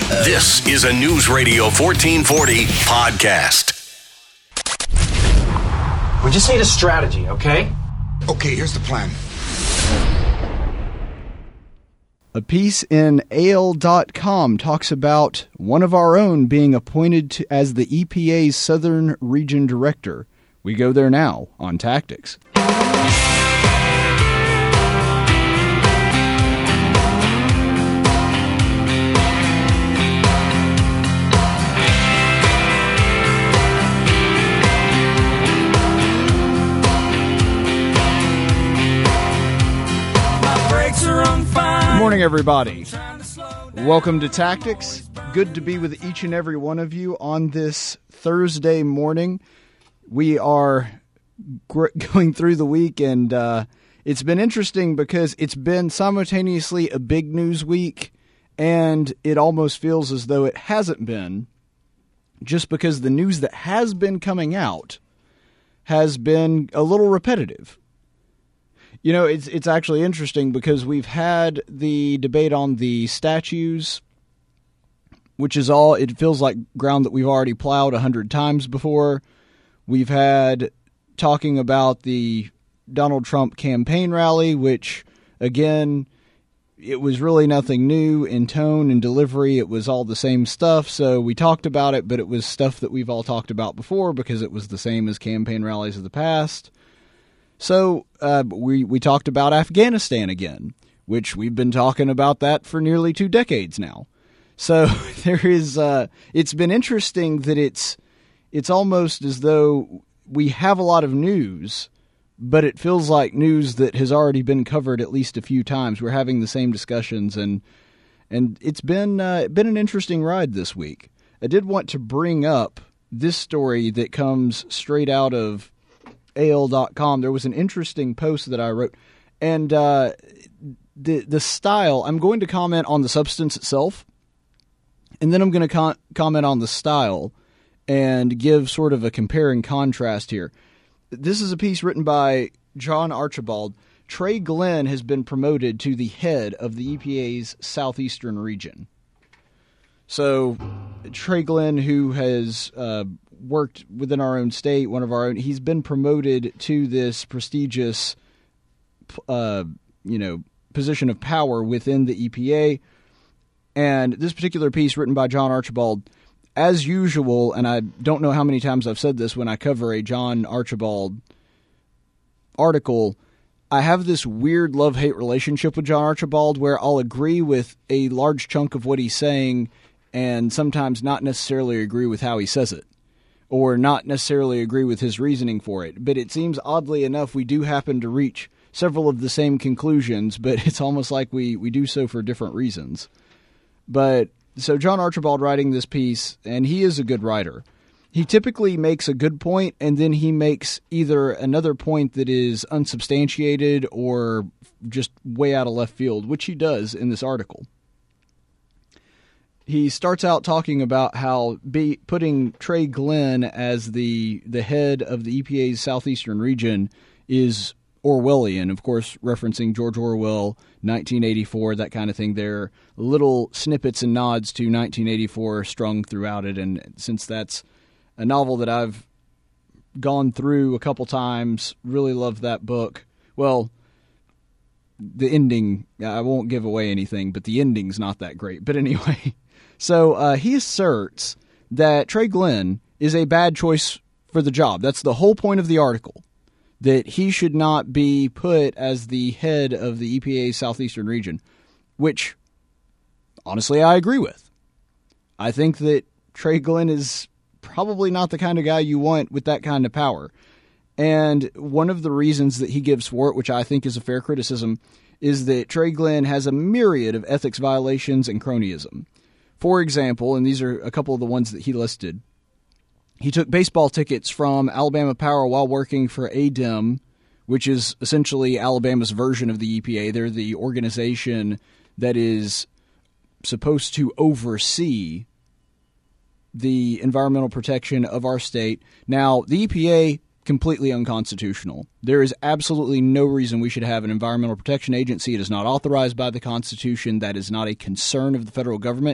This is a News Radio 1440 podcast. We just need a strategy, okay? Okay, here's the plan. A piece in AL.com talks about one of our own being appointed as the EPA's Southern Region Director. We go there now on Tactics. Good morning, everybody. Welcome to Tactics. Good to be with each and every one of you on this Thursday morning. We are going through the week, and it's been interesting because it's been simultaneously a big news week, and it almost feels as though it hasn't been, just because the news that has been coming out has been a little repetitive. You know, it's actually interesting because we've had the debate on the statues, which is all, it feels like ground that we've already plowed 100 times before. We've had talking about the Donald Trump campaign rally, which, again, it was really nothing new in tone and delivery. It was all the same stuff, so we talked about it, but it was stuff that we've all talked about before because it was the same as campaign rallies of the past. So we talked about Afghanistan again, which we've been talking about that for nearly 2 decades now. So there is it's been interesting that it's almost as though we have a lot of news, but it feels like news that has already been covered at least a few times. We're having the same discussions, and it's been an interesting ride this week. I did want to bring up this story that comes straight out of AL.com. There was an interesting post that I wrote, and the style, I'm going to comment on the substance itself, and then I'm going to comment on the style and give sort of a compare and contrast here. This is a piece written by John Archibald. Trey Glenn has been promoted to the head of the EPA's Southeastern region. So Trey Glenn, who has worked within our own state, one of our own, he's been promoted to this prestigious, position of power within the EPA. And this particular piece written by John Archibald, as usual, and I don't know how many times I've said this when I cover a John Archibald article, I have this weird love-hate relationship with John Archibald where I'll agree with a large chunk of what he's saying and sometimes not necessarily agree with how he says it, or not necessarily agree with his reasoning for it. But it seems, oddly enough, we do happen to reach several of the same conclusions, but it's almost like we do so for different reasons. But so John Archibald writing this piece, and he is a good writer. He typically makes a good point, and then he makes either another point that is unsubstantiated or just way out of left field, which he does in this article. He starts out talking about how putting Trey Glenn as the head of the EPA's Southeastern region is Orwellian, of course, referencing George Orwell, 1984, that kind of thing. There are little snippets and nods to 1984 strung throughout it, and since that's a novel that I've gone through a couple times, really love that book. Well, the ending, I won't give away anything, but the ending's not that great. But anyway, so he asserts that Trey Glenn is a bad choice for the job. That's the whole point of the article, that he should not be put as the head of the EPA's Southeastern region, which, honestly, I agree with. I think that Trey Glenn is probably not the kind of guy you want with that kind of power. And one of the reasons that he gives for it, which I think is a fair criticism, is that Trey Glenn has a myriad of ethics violations and cronyism. For example, and these are a couple of the ones that he listed, he took baseball tickets from Alabama Power while working for ADEM, which is essentially Alabama's version of the EPA. They're the organization that is supposed to oversee the environmental protection of our state. Now, the EPA, completely unconstitutional. There is absolutely no reason we should have an environmental protection agency. It is not authorized by the Constitution. That is not a concern of the federal government.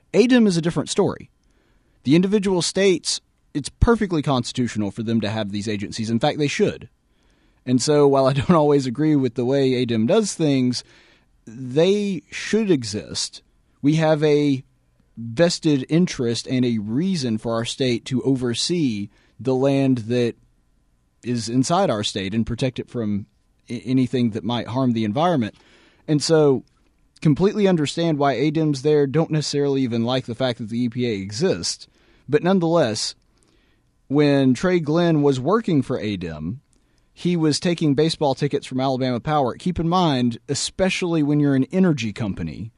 ADEM is a different story. The individual states, it's perfectly constitutional for them to have these agencies. In fact, they should. And so while I don't always agree with the way ADEM does things, they should exist. We have a vested interest and a reason for our state to oversee the land that is inside our state and protect it from anything that might harm the environment. And so completely understand why ADEM's there, don't necessarily even like the fact that the EPA exists. But nonetheless, when Trey Glenn was working for ADEM, he was taking baseball tickets from Alabama Power. Keep in mind, especially when you're an energy company,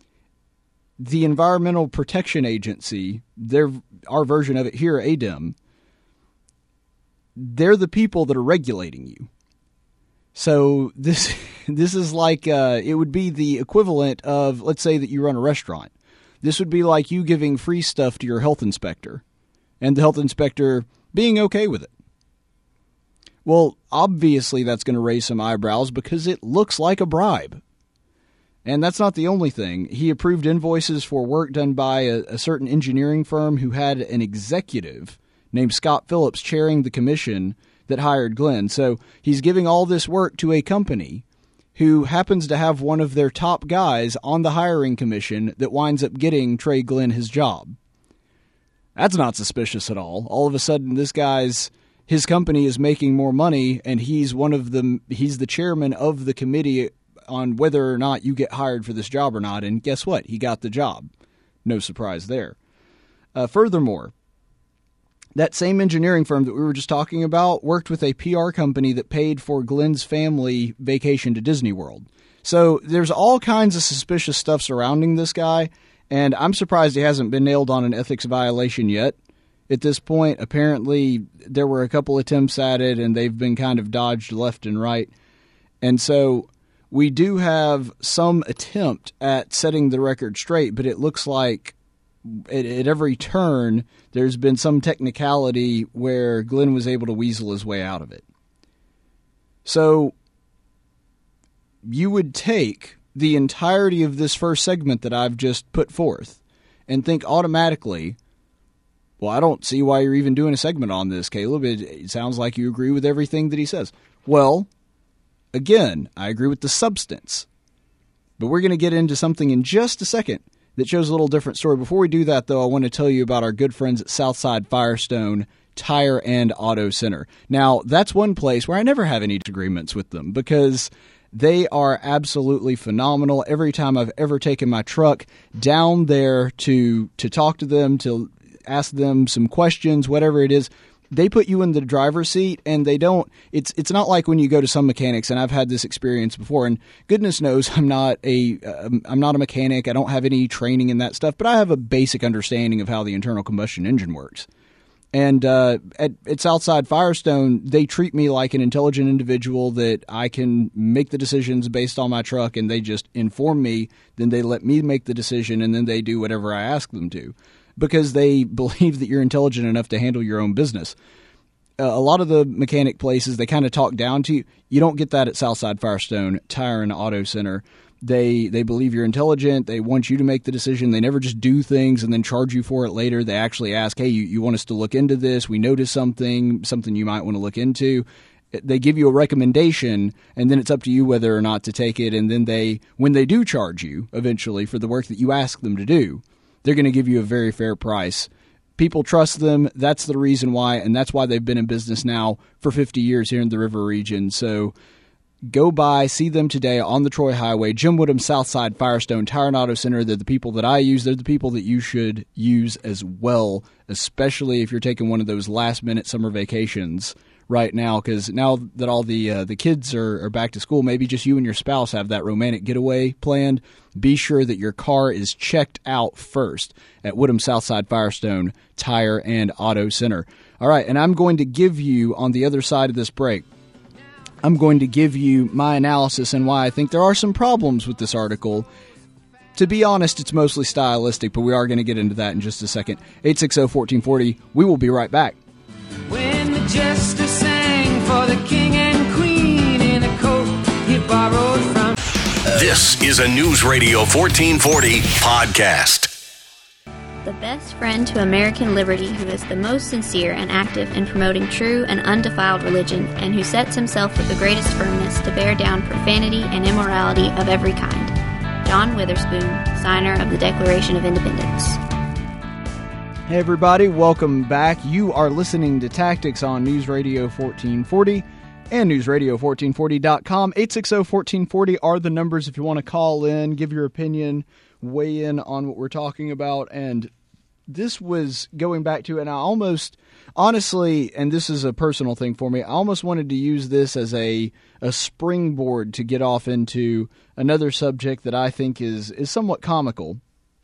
the Environmental Protection Agency, our version of it here, ADEM, they're the people that are regulating you. So this is like it would be the equivalent of, let's say that you run a restaurant. This would be like you giving free stuff to your health inspector and the health inspector being okay with it. Well, obviously that's going to raise some eyebrows because it looks like a bribe. And that's not the only thing. He approved invoices for work done by a certain engineering firm who had an executive named Scott Phillips chairing the commission that hired Glenn. So he's giving all this work to a company who happens to have one of their top guys on the hiring commission that winds up getting Trey Glenn his job. That's not suspicious at all. All of a sudden, his company is making more money, and he's the chairman of the committee on whether or not you get hired for this job or not. And guess what? He got the job. No surprise there. Furthermore, that same engineering firm that we were just talking about worked with a PR company that paid for Glenn's family vacation to Disney World. So there's all kinds of suspicious stuff surrounding this guy, and I'm surprised he hasn't been nailed on an ethics violation yet. At this point, apparently there were a couple attempts at it, and they've been kind of dodged left and right. And so we do have some attempt at setting the record straight, but it looks like at every turn, there's been some technicality where Glenn was able to weasel his way out of it. So you would take the entirety of this first segment that I've just put forth and think automatically, well, I don't see why you're even doing a segment on this, Caleb. It sounds like you agree with everything that he says. Well, again, I agree with the substance. But we're going to get into something in just a second that shows a little different story. Before we do that, though, I want to tell you about our good friends at Southside Firestone Tire and Auto Center. Now, that's one place where I never have any disagreements with them because they are absolutely phenomenal. Every time I've ever taken my truck down there to talk to them, to ask them some questions, whatever it is, they put you in the driver's seat, and they don't. It's not like when you go to some mechanics, and I've had this experience before. And goodness knows, I'm not a mechanic. I don't have any training in that stuff, but I have a basic understanding of how the internal combustion engine works. And at Southside Firestone, they treat me like an intelligent individual that I can make the decisions based on my truck, and they just inform me. Then they let me make the decision, and then they do whatever I ask them to, because they believe that you're intelligent enough to handle your own business. A lot of the mechanic places, they kind of talk down to you. You don't get that at Southside Firestone Tire and Auto Center. They believe you're intelligent. They want you to make the decision. They never just do things and then charge you for it later. They actually ask, hey, you want us to look into this? We noticed something you might want to look into. They give you a recommendation, and then it's up to you whether or not to take it. And then when they do charge you eventually for the work that you ask them to do, they're going to give you a very fair price. People trust them. That's the reason why, and that's why they've been in business now for 50 years here in the River region. So go by, see them today on the Troy Highway, Jim Woodham, Southside Firestone Tire and Auto Center. They're the people that I use. They're the people that you should use as well, especially if you're taking one of those last-minute summer vacations right now, because now that all the kids are back to school, maybe just you and your spouse have that romantic getaway planned. Be sure that your car is checked out first at Woodham Southside Firestone Tire and Auto Center. All right, and I'm going to give you, on the other side of this break, I'm going to give you my analysis and why I think there are some problems with this article. To be honest, it's mostly stylistic, but we are going to get into that in just a second. 860-1440. We will be right back. When the jester sang for the king and queen in a coat he borrowed from... This is a News Radio 1440 podcast. The best friend to American liberty who is the most sincere and active in promoting true and undefiled religion, and who sets himself with the greatest firmness to bear down profanity and immorality of every kind. John Witherspoon, signer of the Declaration of Independence. Hey everybody, welcome back. You are listening to Tactics on News Radio 1440 and newsradio1440.com. 860-1440 are the numbers if you want to call in, give your opinion, weigh in on what we're talking about. And this was going back to, and I almost, honestly, and this is a personal thing for me, I almost wanted to use this as a springboard to get off into another subject that I think is somewhat comical.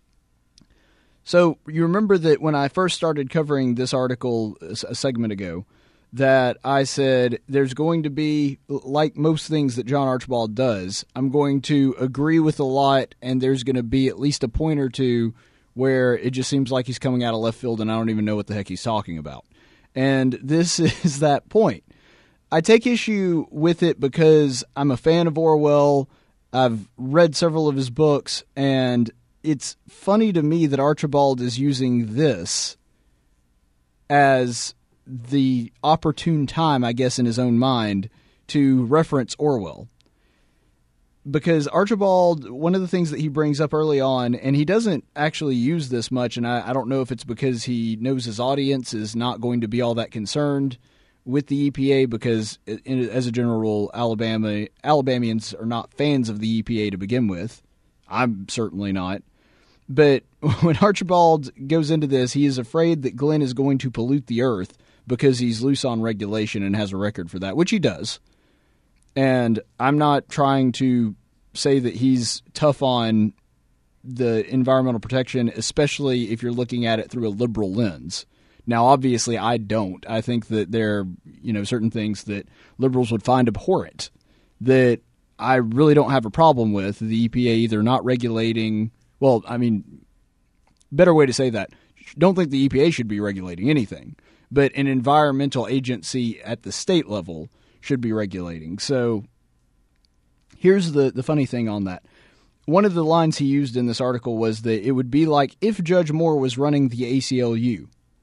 So you remember that when I first started covering this article a segment ago, that I said there's going to be, like most things that John Archibald does, I'm going to agree with a lot, and there's going to be at least a point or two where it just seems like he's coming out of left field and I don't even know what the heck he's talking about. And this is that point. I take issue with it because I'm a fan of Orwell. I've read several of his books, and it's funny to me that Archibald is using this as the opportune time, I guess, in his own mind, to reference Orwell. Because Archibald, one of the things that he brings up early on, and he doesn't actually use this much, and I don't know if it's because he knows his audience is not going to be all that concerned with the EPA, because as a general rule, Alabamians are not fans of the EPA to begin with. I'm certainly not. But when Archibald goes into this, he is afraid that Glenn is going to pollute the earth because he's loose on regulation and has a record for that, which he does. And I'm not trying to say that he's tough on the environmental protection, especially if you're looking at it through a liberal lens. Now, obviously, I don't. I think that there are, certain things that liberals would find abhorrent that I really don't have a problem with. The EPA either not regulating, better way to say that, don't think the EPA should be regulating anything, but an environmental agency at the state level should be regulating. So here's the funny thing on that. One of the lines he used in this article was that it would be like if Judge Moore was running the ACLU.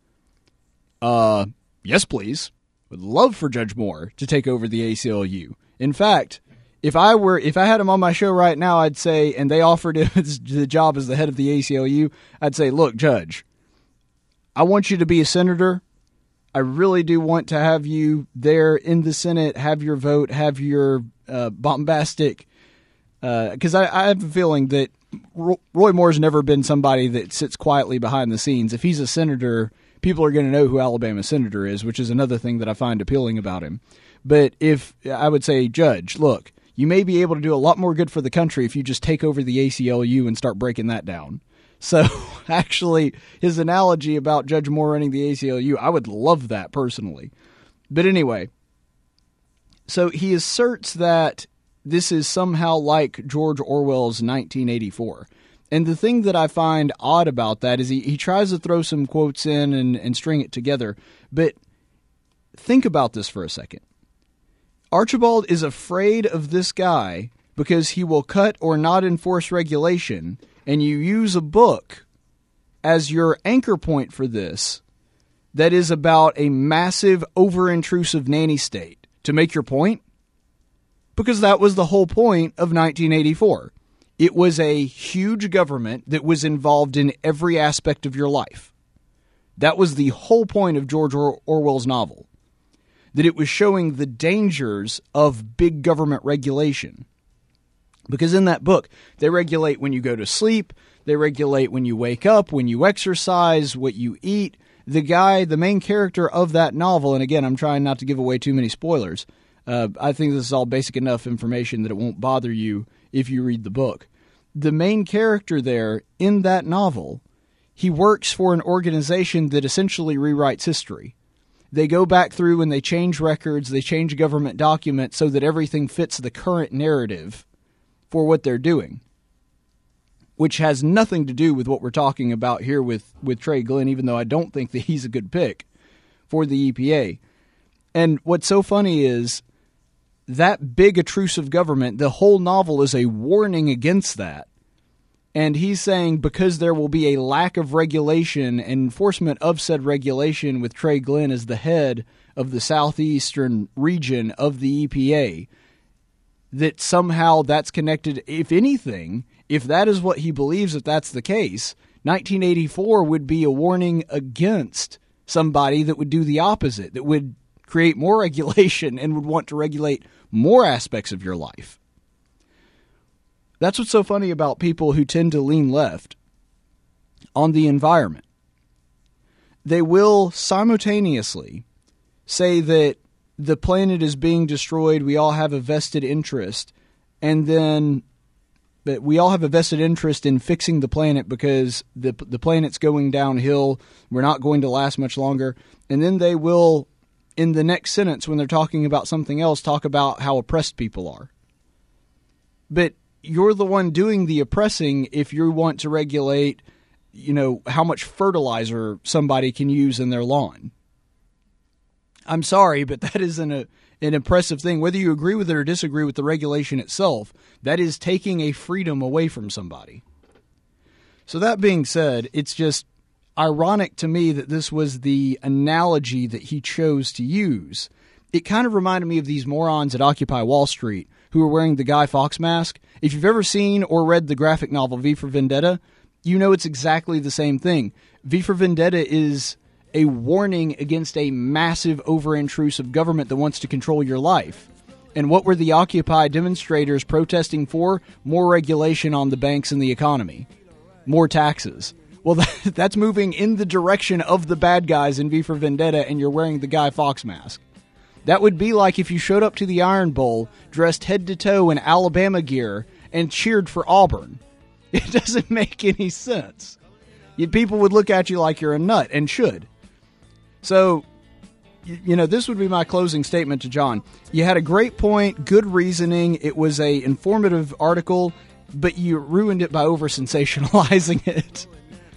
Yes, please. Would love for Judge Moore to take over the ACLU. In fact, if I had him on my show right now, I'd say, and they offered him the job as the head of the ACLU, I'd say, look, Judge, I want you to be a senator. I really do want to have you there in the Senate, have your vote, have your bombastic, because I have a feeling that Roy Moore's never been somebody that sits quietly behind the scenes. If he's a senator, people are going to know who Alabama senator is, which is another thing that I find appealing about him. But if I would say, Judge, look, you may be able to do a lot more good for the country if you just take over the ACLU and start breaking that down. So actually, his analogy about Judge Moore running the ACLU, I would love that personally. But anyway, so he asserts that this is somehow like George Orwell's 1984. And the thing that I find odd about that is he tries to throw some quotes in and string it together. But think about this for a second. Archibald is afraid of this guy because he will cut or not enforce regulation, and you use a book as your anchor point for this that is about a massive, over-intrusive nanny state to make your point? Because that was the whole point of 1984. It was a huge government that was involved in every aspect of your life. That was the whole point of George Orwell's novel, that it was showing the dangers of big government regulation. Because in that book, they regulate when you go to sleep, they regulate when you wake up, when you exercise, what you eat. The main character of that novel, and again, I'm trying not to give away too many spoilers. I think this is all basic enough information that it won't bother you if you read the book. The main character there in that novel, he works for an organization that essentially rewrites history. They go back through and they change records, they change government documents so that everything fits the current narrative for what they're doing, which has nothing to do with what we're talking about here with Trey Glenn, even though I don't think that he's a good pick for the EPA. And what's so funny is that big intrusive government, the whole novel is a warning against that. And he's saying because there will be a lack of regulation and enforcement of said regulation with Trey Glenn as the head of the southeastern region of the EPA, that somehow that's connected. If anything, if that is what he believes, if that's the case, 1984 would be a warning against somebody that would do the opposite, that would create more regulation and would want to regulate more aspects of your life. That's what's so funny about people who tend to lean left on the environment. They will simultaneously say that the planet is being destroyed, we all have a vested interest, and then that we all have a vested interest in fixing the planet because the planet's going downhill, we're not going to last much longer, and then they will, in the next sentence when they're talking about something else, talk about how oppressed people are. But you're the one doing the oppressing if you want to regulate, how much fertilizer somebody can use in their lawn. I'm sorry, but that is an impressive thing. Whether you agree with it or disagree with the regulation itself, that is taking a freedom away from somebody. So that being said, it's just ironic to me that this was the analogy that he chose to use. It kind of reminded me of these morons at Occupy Wall Street who are wearing the Guy Fawkes mask. If you've ever seen or read the graphic novel V for Vendetta, you know it's exactly the same thing. V for Vendetta is a warning against a massive over-intrusive government that wants to control your life. And what were the Occupy demonstrators protesting for? More regulation on the banks and the economy. More taxes. Well, that's moving in the direction of the bad guys in V for Vendetta, and you're wearing the Guy Fawkes mask. That would be like if you showed up to the Iron Bowl dressed head to toe in Alabama gear and cheered for Auburn. It doesn't make any sense. People would look at you like you're a nut, and should. So, this would be my closing statement to John. You had a great point, good reasoning. It was a informative article, but you ruined it by over-sensationalizing it.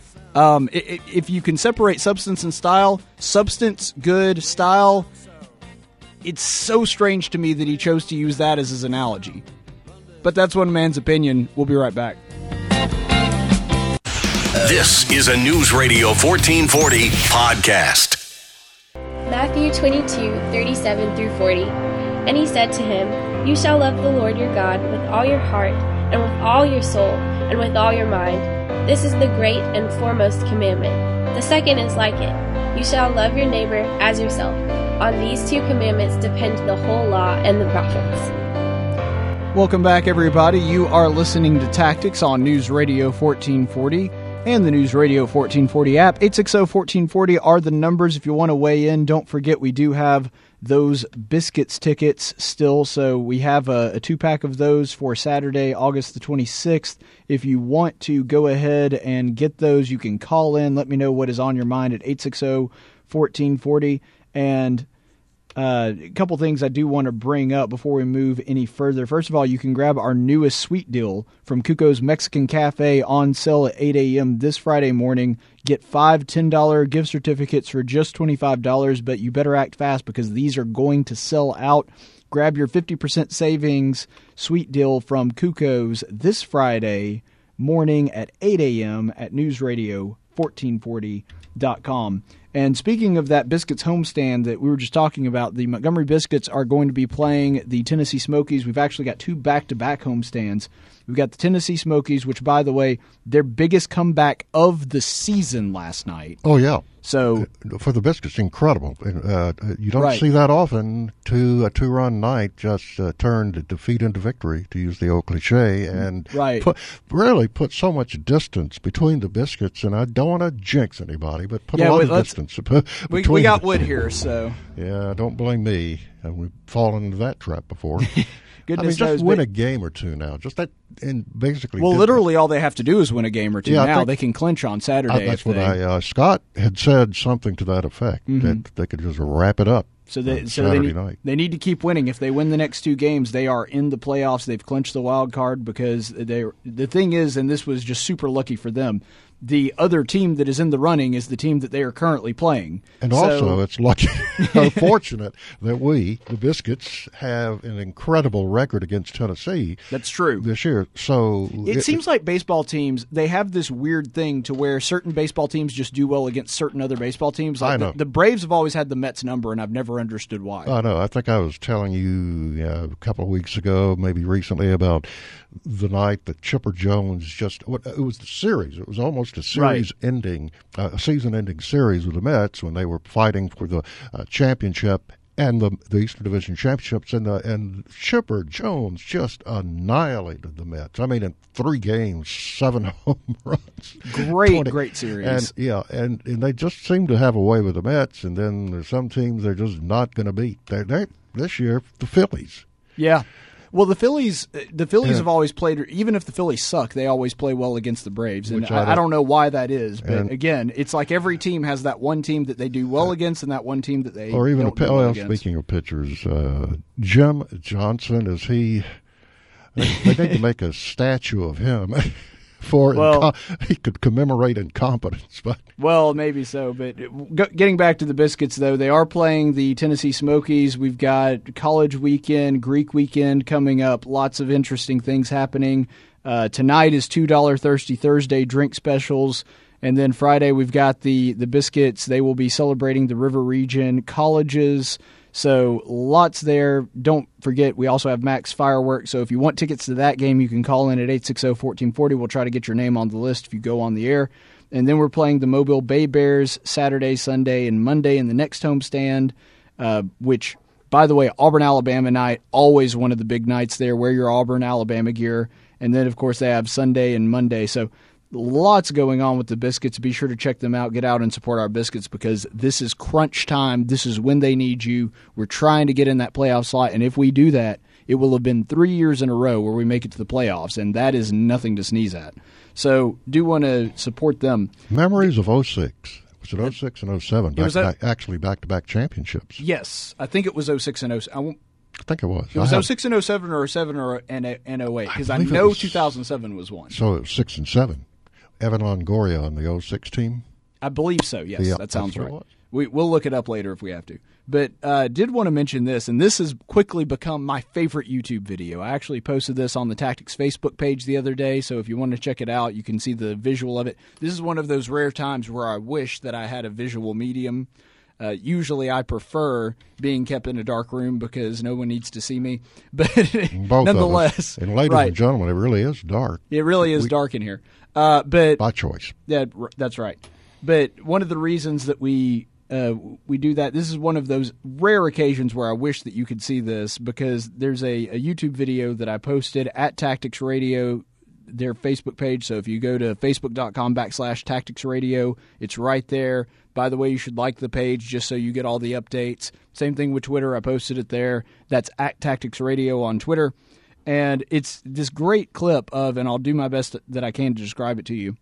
If you can separate substance and style, substance, good, style, it's so strange to me that he chose to use that as his analogy. But that's one man's opinion. We'll be right back. This is a News Radio 1440 podcast. Matthew 22:37-40. And he said to him, You shall love the Lord your God with all your heart, and with all your soul, and with all your mind. This is the great and foremost commandment. The second is like it. You shall love your neighbor as yourself. On these two commandments depend the whole law and the prophets. Welcome back, everybody. You are listening to Tactics on News Radio 1440 and the News Radio 1440 app. 860-1440 are the numbers if you want to weigh in. Don't forget, we do have those Biscuits tickets still, so we have a 2-pack of those for Saturday, August the 26th. If you want to go ahead and get those, you can call in. Let me know what is on your mind at 860-1440. And a couple things I do want to bring up before we move any further. First of all, you can grab our newest sweet deal from Cuco's Mexican Cafe on sale at 8 a.m. this Friday morning. Get 5 $10 gift certificates for just $25, but you better act fast because these are going to sell out. Grab your 50% savings sweet deal from Cuco's this Friday morning at 8 a.m. at newsradio1440.com. And speaking of that Biscuits homestand that we were just talking about, the Montgomery Biscuits are going to be playing the Tennessee Smokies. We've actually got 2 back-to-back homestands. We've got the Tennessee Smokies, which, by the way, their biggest comeback of the season last night. Oh, yeah. So for the Biscuits, incredible. You don't see that often. A 2-run night just turned defeat into victory, to use the old cliche, and really put so much distance between the Biscuits. And I don't want to jinx anybody, but put a lot of distance we got wood here, so yeah, don't blame me. We've fallen into that trap before. Goodness knows, just win a game or two now. Just that, and basically. Well, literally, all they have to do is win a game or two. Now they can clinch on Saturday. That's what Scott had said something to that effect, that they could just wrap it up. So they night. They need to keep winning. If they win the next 2 games, they are in the playoffs. They've clinched the wild card because the thing is, and this was just super lucky for them, the other team that is in the running is the team that they are currently playing. And also, it's lucky, fortunate that we, the Biscuits, have an incredible record against Tennessee. That's true. This year. So it seems like baseball teams, they have this weird thing to where certain baseball teams just do well against certain other baseball teams. Like I know. The Braves have always had the Mets number, and I've never understood why. I know. I think I was telling you a couple of weeks ago, maybe recently, about the night that Chipper Jones it was the series. It was almost a season-ending series with the Mets when they were fighting for the championship and the Eastern Division championships, and Chipper Jones just annihilated the Mets. I mean, in 3 games, 7 home runs. Great series. And they just seem to have a way with the Mets, and then there's some teams they're just not going to beat. They're this year, the Phillies. Yeah. Well, the Phillies have always played, even if the Phillies suck, they always play well against the Braves. And I don't know why that is. But again, it's like every team has that one team that they do well against and that one team that they don't do well against. Speaking of pitchers, Jim Johnson, they need to make a statue of him. He could commemorate incompetence. Well, maybe so. But getting back to the Biscuits, though, they are playing the Tennessee Smokies. We've got College Weekend, Greek Weekend coming up. Lots of interesting things happening. Tonight is $2 Thirsty Thursday drink specials. And then Friday we've got the Biscuits. They will be celebrating the River Region colleges. So lots there. Don't forget, we also have Max Fireworks. So if you want tickets to that game, you can call in at 860-1440. We'll try to get your name on the list if you go on the air. And then we're playing the Mobile Bay Bears Saturday, Sunday, and Monday in the next homestand, which, by the way, Auburn, Alabama night, always one of the big nights there. Wear your Auburn, Alabama gear. And then, of course, they have Sunday and Monday. So lots going on with the Biscuits. Be sure to check them out. Get out and support our Biscuits because this is crunch time. This is when they need you. We're trying to get in that playoff slot, and if we do that, it will have been 3 years in a row where we make it to the playoffs, and that is nothing to sneeze at. So do want to support them. Memories of 06. Was it 06 and 07? Actually back-to-back championships. Yes. I think it was 06 and 07. I think it was. It was 06 and 07 or 07 and 08 because I know 2007 was one. So it was 6 and 7. Evan Longoria on the 06 team? I believe so, yes. Yeah, that sounds right. We'll look it up later if we have to. But did want to mention this, and this has quickly become my favorite YouTube video. I actually posted this on the Tactics Facebook page the other day, so if you want to check it out, you can see the visual of it. This is one of those rare times where I wish that I had a visual medium. Usually I prefer being kept in a dark room because no one needs to see me. But nonetheless. And ladies and gentlemen, it really is dark. It really is dark in here. But by choice. Yeah, that's right. But one of the reasons that we do that, this is one of those rare occasions where I wish that you could see this because there's a YouTube video that I posted at Tactics Radio, their Facebook page. So if you go to facebook.com/Tactics Radio, it's right there. By the way, you should like the page just so you get all the updates. Same thing with Twitter. I posted it there. That's at Tactics Radio on Twitter. And it's this great clip of, and I'll do my best that I can to describe it to you.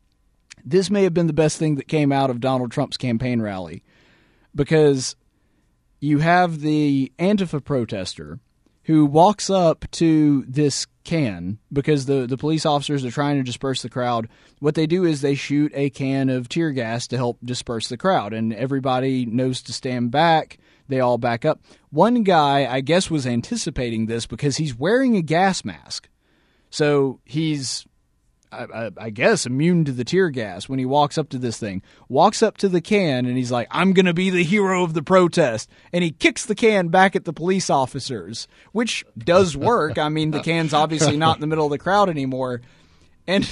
This may have been the best thing that came out of Donald Trump's campaign rally because you have the Antifa protester who walks up to this can because the police officers are trying to disperse the crowd. What they do is they shoot a can of tear gas to help disperse the crowd, and everybody knows to stand back. They all back up. One guy, I guess, was anticipating this because he's wearing a gas mask. So he's, I guess, immune to the tear gas when he walks up to this thing. Walks up to the can, and he's like, I'm going to be the hero of the protest. And he kicks the can back at the police officers, which does work. I mean, the can's obviously not in the middle of the crowd anymore. And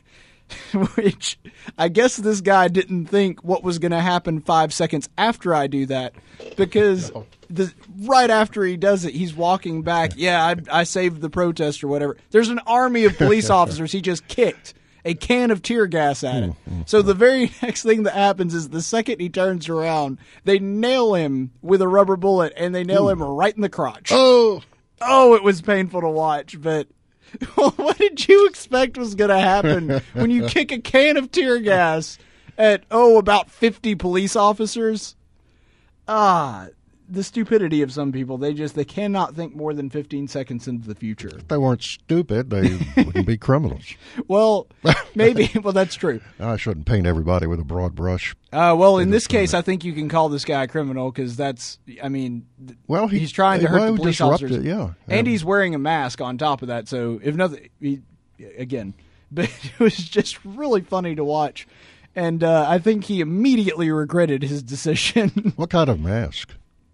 which I guess this guy didn't think what was going to happen 5 seconds after I do that because right after he does it, he's walking back. Yeah, I saved the protest or whatever. There's an army of police officers. He just kicked a can of tear gas at him. So the very next thing that happens is the second he turns around, they nail him with a rubber bullet and they nail him right in the crotch. Oh, it was painful to watch, but what did you expect was going to happen when you kick a can of tear gas at, about 50 police officers? the stupidity of some people. They cannot think more than 15 seconds into the future. If they weren't stupid, they wouldn't be criminals. Well, maybe. Well, that's true. I shouldn't paint everybody with a broad brush. Well, in this case, I think you can call this guy a criminal because that's, I mean, he's trying to hurt the police officers. Yeah. And he's wearing a mask on top of that. So, if nothing, but it was just really funny to watch. And I think he immediately regretted his decision. What kind of mask?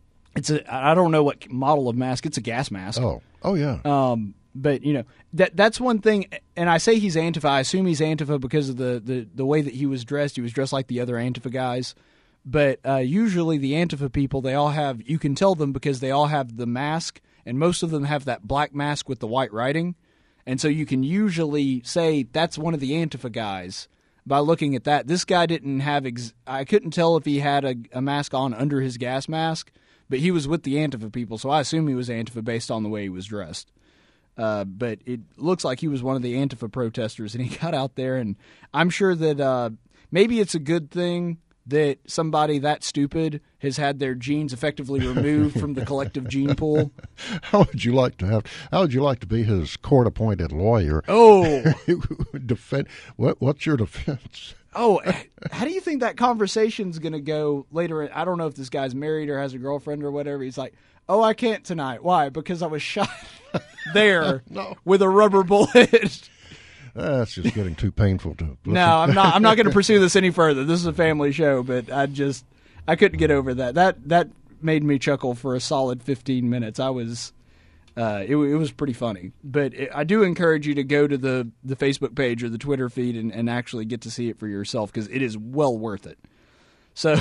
I don't know what model of mask. It's a gas mask. Oh yeah. But that's one thing. And I say he's Antifa. I assume he's Antifa because of the way that he was dressed. He was dressed like the other Antifa guys. But usually the Antifa people, they all have. You can tell them because they all have the mask, and most of them have that black mask with the white writing. And so you can usually say that's one of the Antifa guys by looking at that. This guy didn't have. I couldn't tell if he had a mask on under his gas mask. But he was with the Antifa people, so I assume he was Antifa based on the way he was dressed. But it looks like he was one of the Antifa protesters, and he got out there, and I'm sure that maybe it's a good thing that somebody that stupid has had their genes effectively removed from the collective gene pool. How would you like to be his court-appointed lawyer? Oh, defend. What's your defense? Oh, how do you think that conversation's going to go later? I don't know if this guy's married or has a girlfriend or whatever. He's like, oh, I can't tonight. Why? Because I was shot there with a rubber bullet. That's just getting too painful to listen. No, I'm not going to pursue this any further. This is a family show, but I couldn't get over that. That made me chuckle for a solid 15 minutes. I was... It was pretty funny, but I do encourage you to go to the Facebook page or the Twitter feed and actually get to see it for yourself because it is well worth it. So,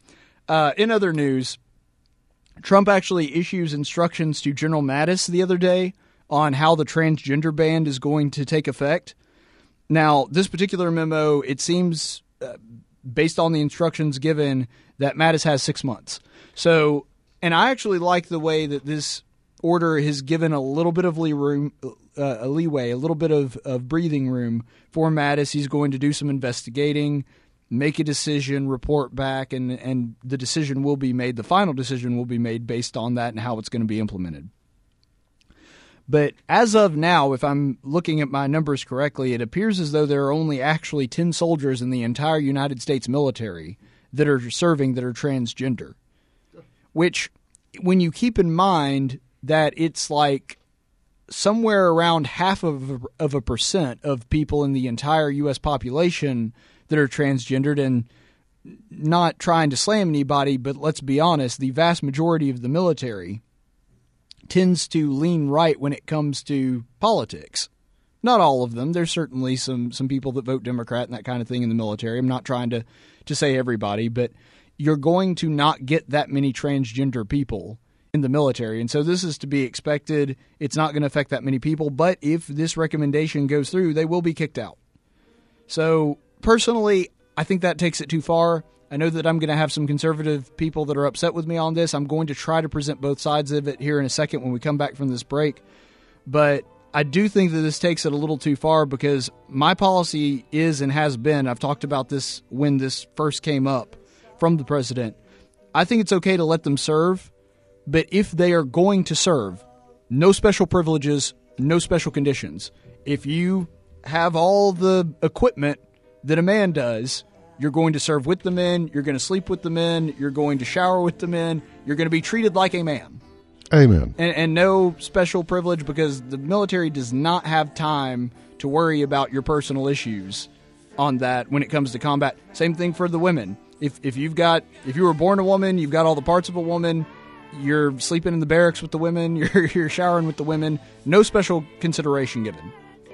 in other news, Trump actually issues instructions to General Mattis the other day on how the transgender ban is going to take effect. Now, this particular memo, it seems, based on the instructions given, that Mattis has 6 months. So, and I actually like the way that this order has given a little bit of leeway, a little bit of breathing room for Mattis. He's going to do some investigating, make a decision, report back, and the decision will be made. The final decision will be made based on that and how it's going to be implemented. But as of now, if I'm looking at my numbers correctly, it appears as though there are only actually 10 soldiers in the entire United States military that are serving that are transgender, which when you keep in mind that it's like somewhere around 0.5% of people in the entire U.S. population that are transgendered, and not trying to slam anybody, but let's be honest, the vast majority of the military tends to lean right when it comes to politics. Not all of them. There's certainly some people that vote Democrat and that kind of thing in the military. I'm not trying to say everybody, but you're going to not get that many transgender people in the military. And so this is to be expected. It's not going to affect that many people, but if this recommendation goes through, they will be kicked out. So personally, I think that takes it too far. I know that I'm going to have some conservative people that are upset with me on this. I'm going to try to present both sides of it here in a second when we come back from this break. But I do think that this takes it a little too far because my policy is and has been, I've talked about this when this first came up from the president, I think it's okay to let them serve. But if they are going to serve, no special privileges, no special conditions. If you have all the equipment that a man does, you're going to serve with the men, you're going to sleep with the men, you're going to shower with the men, you're going to be treated like a man. Amen. And no special privilege because the military does not have time to worry about your personal issues on that when it comes to combat. Same thing for the women. If you were born a woman, you've got all the parts of a woman, you're sleeping in the barracks with the women, you're showering with the women, no special consideration given.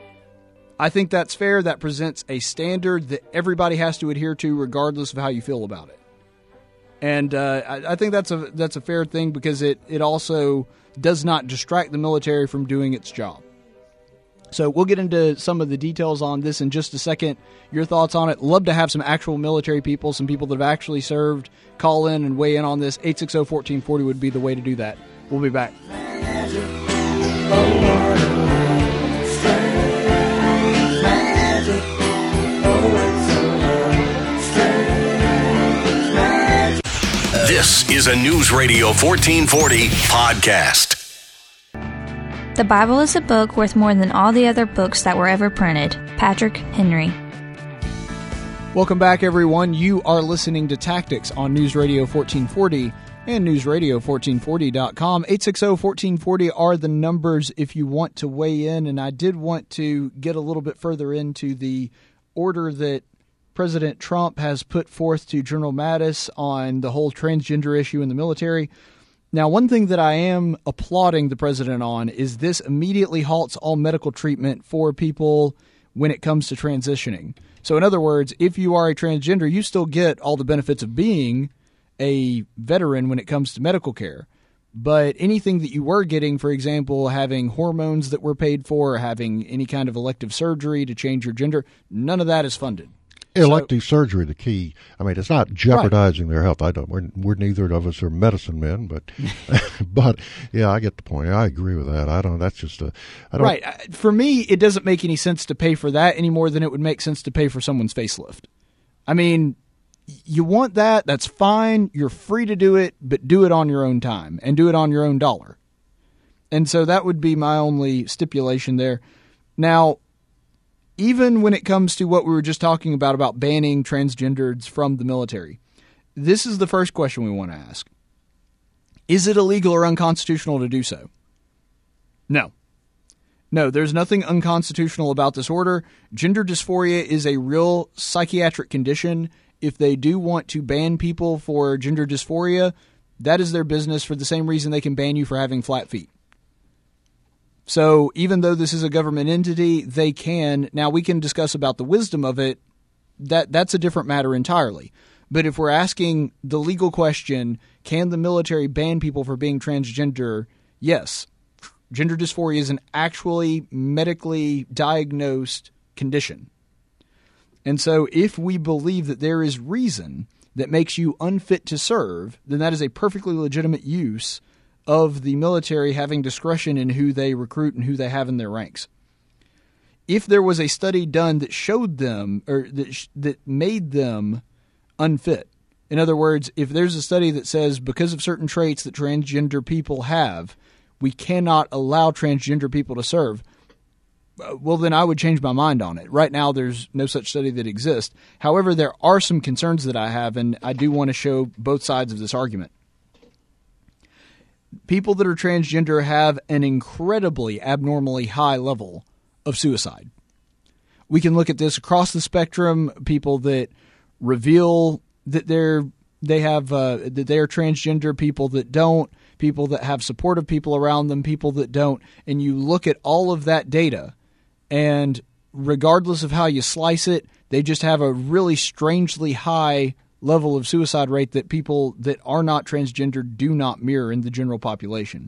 I think that's fair. That presents a standard that everybody has to adhere to regardless of how you feel about it. And I think that's a fair thing because it also does not distract the military from doing its job. So we'll get into some of the details on this in just a second. Your thoughts on it. Love to have some actual military people, some people that have actually served, call in and weigh in on this. 860-1440 would be the way to do that. We'll be back. This is a News Radio 1440 podcast. The Bible is a book worth more than all the other books that were ever printed. Patrick Henry. Welcome back, everyone. You are listening to Tactics on News Radio 1440 and newsradio1440.com. 860-1440 are the numbers if you want to weigh in. And I did want to get a little bit further into the order that President Trump has put forth to General Mattis on the whole transgender issue in the military. Now, one thing that I am applauding the president on is this immediately halts all medical treatment for people when it comes to transitioning. So in other words, if you are a transgender, you still get all the benefits of being a veteran when it comes to medical care. But anything that you were getting, for example, having hormones that were paid for, or having any kind of elective surgery to change your gender, none of that is funded. Elective surgery, the key. I mean, it's not jeopardizing their health. We're neither of us are medicine men, but but yeah, I get the point. I agree with that. That's just right. For me, it doesn't make any sense to pay for that any more than it would make sense to pay for someone's facelift. I mean, you want that, that's fine. You're free to do it, but do it on your own time and do it on your own dollar. And so that would be my only stipulation there. Now, even when it comes to what we were just talking about banning transgenders from the military, this is the first question we want to ask. Is it illegal or unconstitutional to do so? No. No, there's nothing unconstitutional about this order. Gender dysphoria is a real psychiatric condition. If they do want to ban people for gender dysphoria, that is their business for the same reason they can ban you for having flat feet. So even though this is a government entity, they can. Now, we can discuss about the wisdom of it. That's a different matter entirely. But if we're asking the legal question, can the military ban people for being transgender? Yes. Gender dysphoria is an actually medically diagnosed condition. And so if we believe that there is reason that makes you unfit to serve, then that is a perfectly legitimate use of the military having discretion in who they recruit and who they have in their ranks. If there was a study done that showed them or that made them unfit, in other words, if there's a study that says because of certain traits that transgender people have, we cannot allow transgender people to serve, well, then I would change my mind on it. Right now, there's no such study that exists. However, there are some concerns that I have, and I do want to show both sides of this argument. People that are transgender have an incredibly abnormally high level of suicide. We can look at this across the spectrum. People that reveal that they're transgender, people that don't, people that have supportive people around them, people that don't, and you look at all of that data, and regardless of how you slice it, they just have a really strangely high level of suicide rate that people that are not transgender do not mirror in the general population.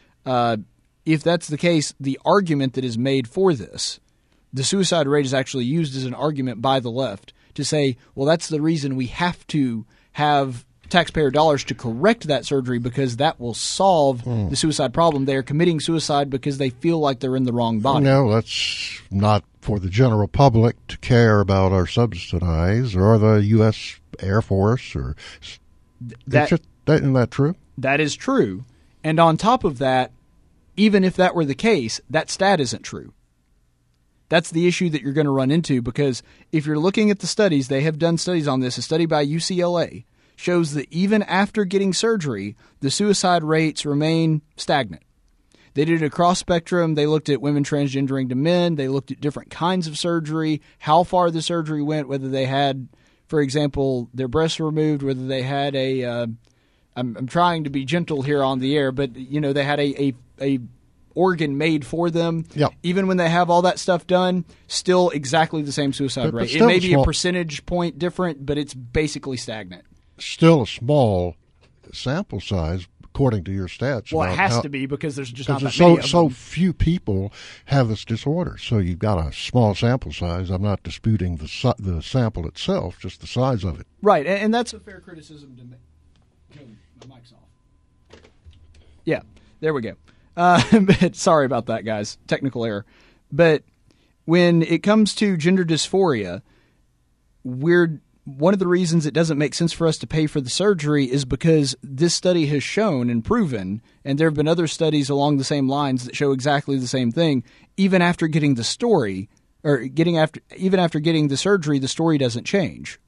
If that's the case, the argument that is made for this, the suicide rate is actually used as an argument by the left to say, well, that's the reason we have to have taxpayer dollars to correct that surgery because that will solve the suicide problem. They are committing suicide because they feel like they're in the wrong body. No, that's not for the general public to care about our subsidize or the U.S. Air Force. Or isn't that true? That is true. And on top of that, even if that were the case, that stat isn't true. That's the issue that you're going to run into because if you're looking at the studies, they have done studies on this. A study by UCLA shows that even after getting surgery, the suicide rates remain stagnant. They did it across spectrum. They looked at women transgendering to men. They looked at different kinds of surgery, how far the surgery went, whether they had, for example, their breasts removed, whether they had I'm trying to be gentle here on the air, but they had a organ made for them. Yep. Even when they have all that stuff done, still exactly the same suicide rate. It may be a percentage point different, but it's basically stagnant. Still a small sample size, according to your stats. Well, it has to be because there's just not that many of them. So few people have this disorder. So you've got a small sample size. I'm not disputing the sample itself, just the size of it. Right, and that's a fair criticism to make. Oh, my mic's off. Yeah, there we go. But sorry about that, guys. Technical error. But when it comes to gender dysphoria, we're one of the reasons it doesn't make sense for us to pay for the surgery is because this study has shown and proven, and there have been other studies along the same lines that show exactly the same thing, even after getting the story, or even after getting the surgery, the story doesn't change.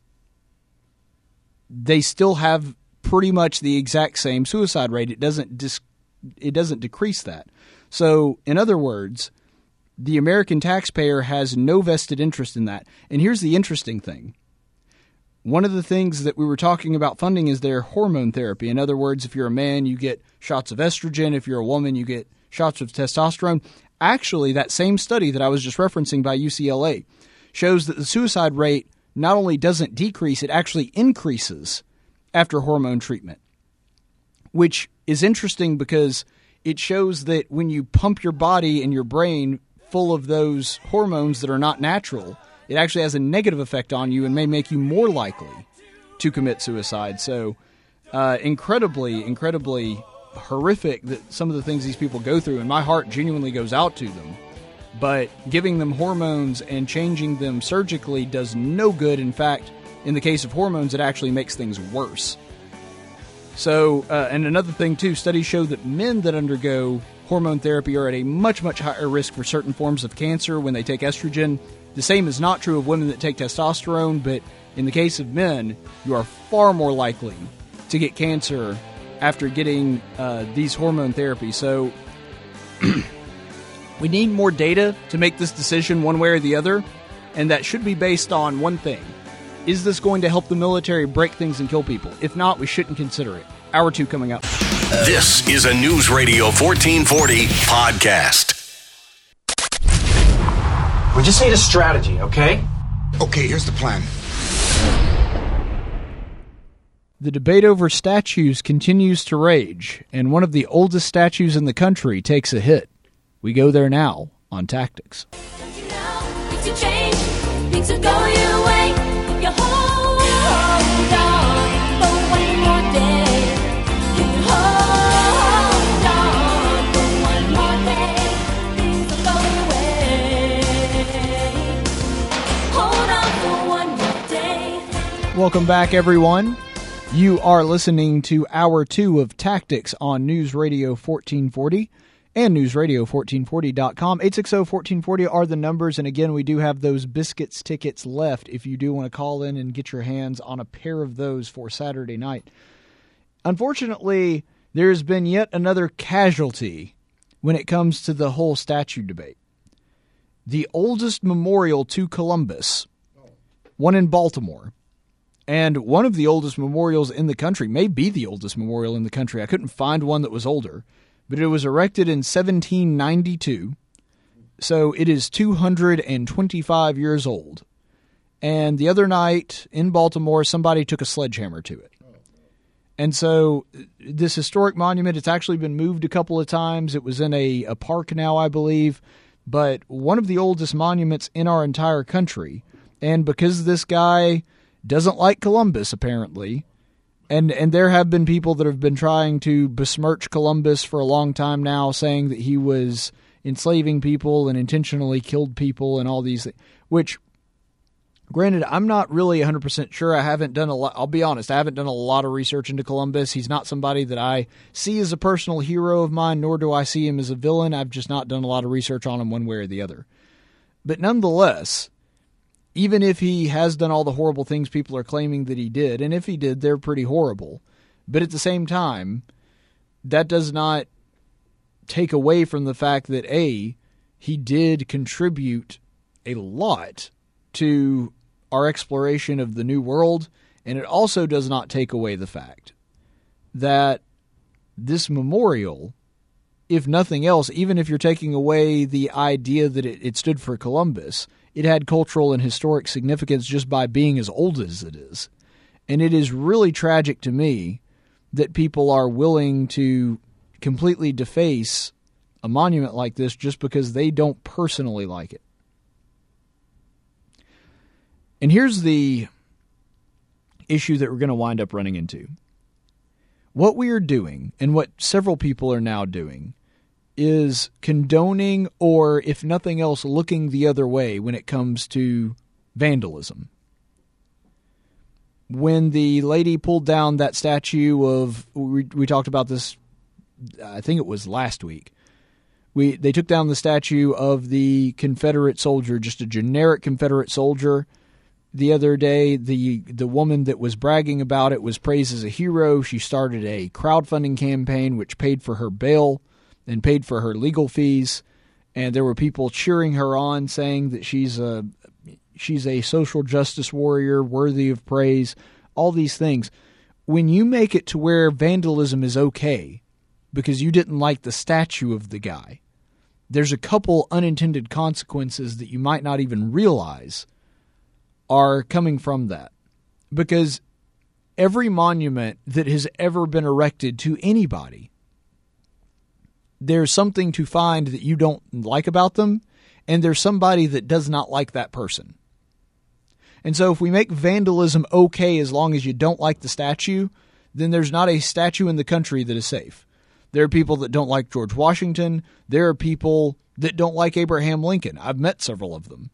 They still have pretty much the exact same suicide rate. It doesn't decrease that. So, in other words, the American taxpayer has no vested interest in that. And here's the interesting thing. One of the things that we were talking about funding is their hormone therapy. In other words, if you're a man, you get shots of estrogen. If you're a woman, you get shots of testosterone. Actually, that same study that I was just referencing by UCLA shows that the suicide rate not only doesn't decrease, it actually increases after hormone treatment, which is interesting because it shows that when you pump your body and your brain full of those hormones that are not natural, it actually has a negative effect on you and may make you more likely to commit suicide. So incredibly horrific that some of the things these people go through, and my heart genuinely goes out to them. But giving them hormones and changing them surgically does no good. In fact, in the case of hormones, it actually makes things worse. So, and another thing too, studies show that men that undergo hormone therapy are at a much, much higher risk for certain forms of cancer when they take estrogen. The same is not true of women that take testosterone, but in the case of men, you are far more likely to get cancer after getting these hormone therapies. So we need more data to make this decision one way or the other, and that should be based on one thing. Is this going to help the military break things and kill people? If not, we shouldn't consider it. Hour 2 coming up. This is a News Radio 1440 podcast. We just need a strategy, okay? Okay, here's the plan. The debate over statues continues to rage, and one of the oldest statues in the country takes a hit. We go there now on Tactics. Don't you know, things have changed, things are going your way. If you hold on for one more day, if you hold on for one more day, things will go your way. Hold on for one more day. Welcome back, everyone. You are listening to Hour 2 of Tactics on News Radio 1440 and newsradio1440.com. 860-1440 are the numbers, and again, we do have those Biscuits tickets left if you do want to call in and get your hands on a pair of those for Saturday night. Unfortunately, there's been yet another casualty when it comes to the whole statue debate. The oldest memorial to Columbus, one in Baltimore, and one of the oldest memorials in the country, may be the oldest memorial in the country. I couldn't find one that was older, but it was erected in 1792, so it is 225 years old. And the other night in Baltimore, somebody took a sledgehammer to it. And so this historic monument, it's actually been moved a couple of times. It was in a park now, I believe, but one of the oldest monuments in our entire country. And because this guy doesn't like Columbus, apparently, and there have been people that have been trying to besmirch Columbus for a long time now, saying that he was enslaving people and intentionally killed people and all these things, which, granted, I'm not really 100% sure. I haven't done a lot. I'll be honest, I haven't done a lot of research into Columbus. He's not somebody that I see as a personal hero of mine, nor do I see him as a villain. I've just not done a lot of research on him one way or the other. But nonetheless, even if he has done all the horrible things people are claiming that he did, and if he did, they're pretty horrible. But at the same time, that does not take away from the fact that, A, he did contribute a lot to our exploration of the New World, and it also does not take away the fact that this memorial, if nothing else, even if you're taking away the idea that it stood for Columbus, it had cultural and historic significance just by being as old as it is. And it is really tragic to me that people are willing to completely deface a monument like this just because they don't personally like it. And here's the issue that we're going to wind up running into. What we are doing, and what several people are now doing, is condoning, or if nothing else, looking the other way when it comes to vandalism. when the lady pulled down that statue of, we talked about this, I think it was last week. They took down the statue of the Confederate soldier, just a generic Confederate soldier. The other day, the woman that was bragging about it was praised as a hero. She started a crowdfunding campaign which paid for her bail and paid for her legal fees. And there were people cheering her on, saying that she's a social justice warrior worthy of praise, all these things. When you make it to where vandalism is okay because you didn't like the statue of the guy, there's a couple unintended consequences that you might not even realize are coming from that. Because every monument that has ever been erected to anybody, there's something to find that you don't like about them, and there's somebody that does not like that person. And so if we make vandalism okay as long as you don't like the statue, then there's not a statue in the country that is safe. There are people that don't like George Washington. There are people that don't like Abraham Lincoln. I've met several of them.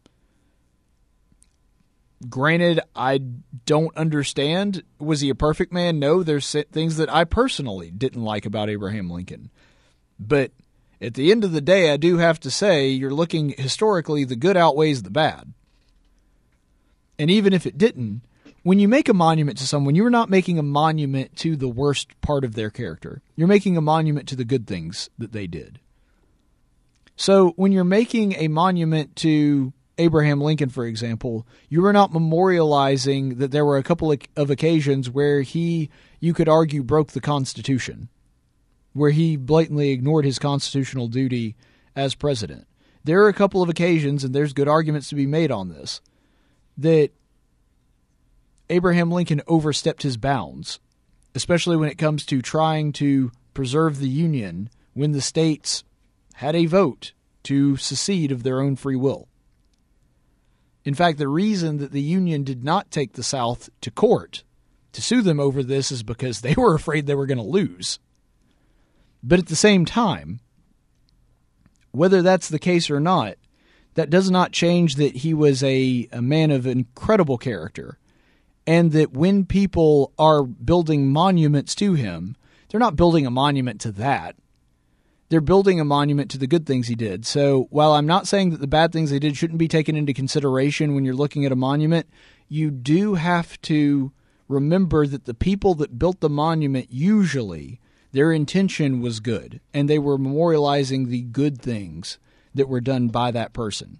Granted, I don't understand. Was he a perfect man? No, there's things that I personally didn't like about Abraham Lincoln. But at the end of the day, I do have to say, you're looking historically, the good outweighs the bad. And even if it didn't, when you make a monument to someone, you're not making a monument to the worst part of their character. You're making a monument to the good things that they did. So when you're making a monument to Abraham Lincoln, for example, you are not memorializing that there were a couple of occasions where you could argue, broke the Constitution, where he blatantly ignored his constitutional duty as president. There are a couple of occasions, and there's good arguments to be made on this, that Abraham Lincoln overstepped his bounds, especially when it comes to trying to preserve the Union when the states had a vote to secede of their own free will. In fact, the reason that the Union did not take the South to court to sue them over this is because they were afraid they were going to lose. But at the same time, whether that's the case or not, that does not change that he was a man of incredible character, and that when people are building monuments to him, they're not building a monument to that. They're building a monument to the good things he did. So while I'm not saying that the bad things they did shouldn't be taken into consideration when you're looking at a monument, you do have to remember that the people that built the monument, usually their intention was good, and they were memorializing the good things that were done by that person.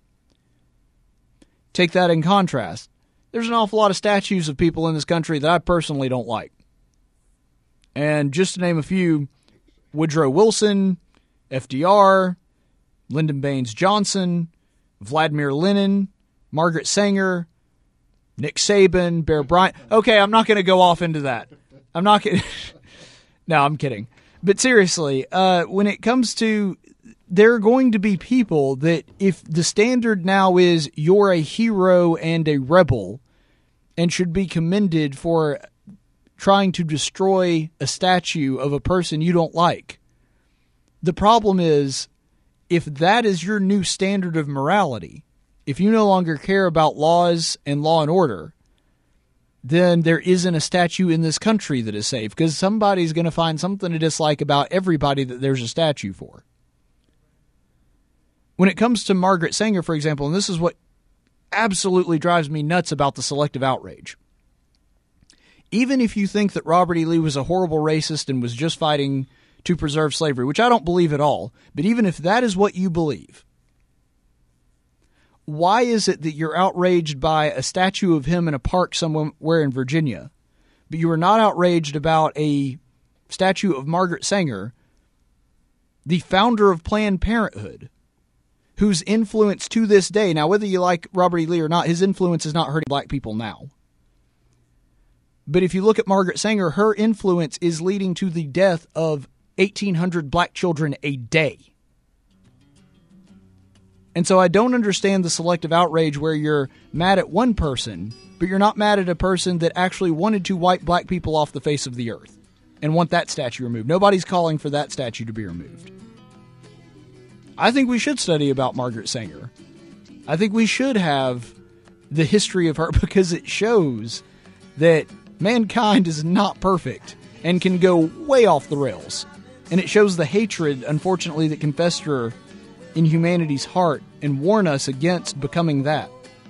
Take that in contrast. There's an awful lot of statues of people in this country that I personally don't like. And just to name a few, Woodrow Wilson, FDR, Lyndon Baines Johnson, Vladimir Lenin, Margaret Sanger, Nick Saban, Bear Bryant. Okay, I'm not going to go off into that. I'm not going to... No, I'm kidding. But seriously, when it comes to... There are going to be people that if the standard now is you're a hero and a rebel and should be commended for trying to destroy a statue of a person you don't like. The problem is, if that is your new standard of morality, if you no longer care about laws and law and order, then there isn't a statue in this country that is safe, because somebody's going to find something to dislike about everybody that there's a statue for. When it comes to Margaret Sanger, for example, and this is what absolutely drives me nuts about the selective outrage. Even if you think that Robert E. Lee was a horrible racist and was just fighting to preserve slavery, which I don't believe at all, but even if that is what you believe, why is it that you're outraged by a statue of him in a park somewhere in Virginia, but you are not outraged about a statue of Margaret Sanger, the founder of Planned Parenthood, whose influence to this day, now whether you like Robert E. Lee or not, his influence is not hurting black people now. But if you look at Margaret Sanger, her influence is leading to the death of 1,800 black children a day. And so I don't understand the selective outrage where you're mad at one person, but you're not mad at a person that actually wanted to wipe black people off the face of the earth and want that statue removed. Nobody's calling for that statue to be removed. I think we should study about Margaret Sanger. I think we should have the history of her, because it shows that Mankind is not perfect and can go way off the rails. And it shows the hatred, unfortunately, that can fester in humanity's heart and warn us against becoming that.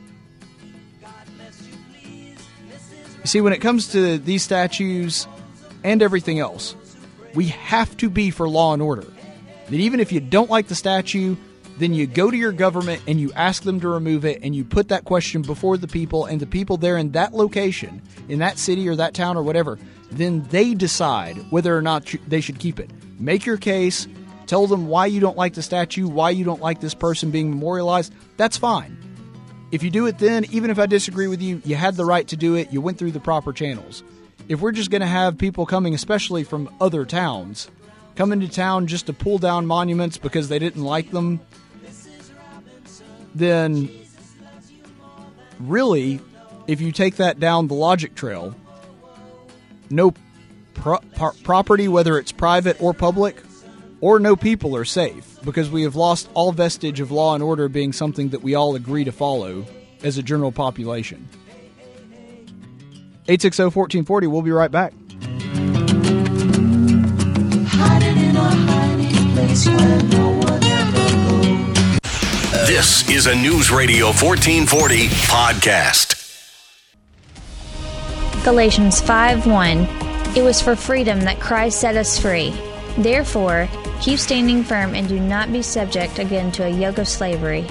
You see, when it comes to these statues and everything else, we have to be for law and order. That even if you don't like the statue, then you go to your government and you ask them to remove it, and you put that question before the people, and the people there in that location, in that city or that town or whatever, then they decide whether or not they should keep it. Make your case, tell them why you don't like the statue, why you don't like this person being memorialized. That's fine. If you do it then, even if I disagree with you, you had the right to do it, you went through the proper channels. If we're just going to have people coming, especially from other towns, come into town just to pull down monuments because they didn't like them, then really, if you take that down the logic trail, no property, whether it's private or public, or no people are safe, because we have lost all vestige of law and order being something that we all agree to follow as a general population. 860-1440, we'll be right back. This is a News Radio 1440 podcast. Galatians 5:1. It was for freedom that Christ set us free. Therefore, keep standing firm and do not be subject again to a yoke of slavery.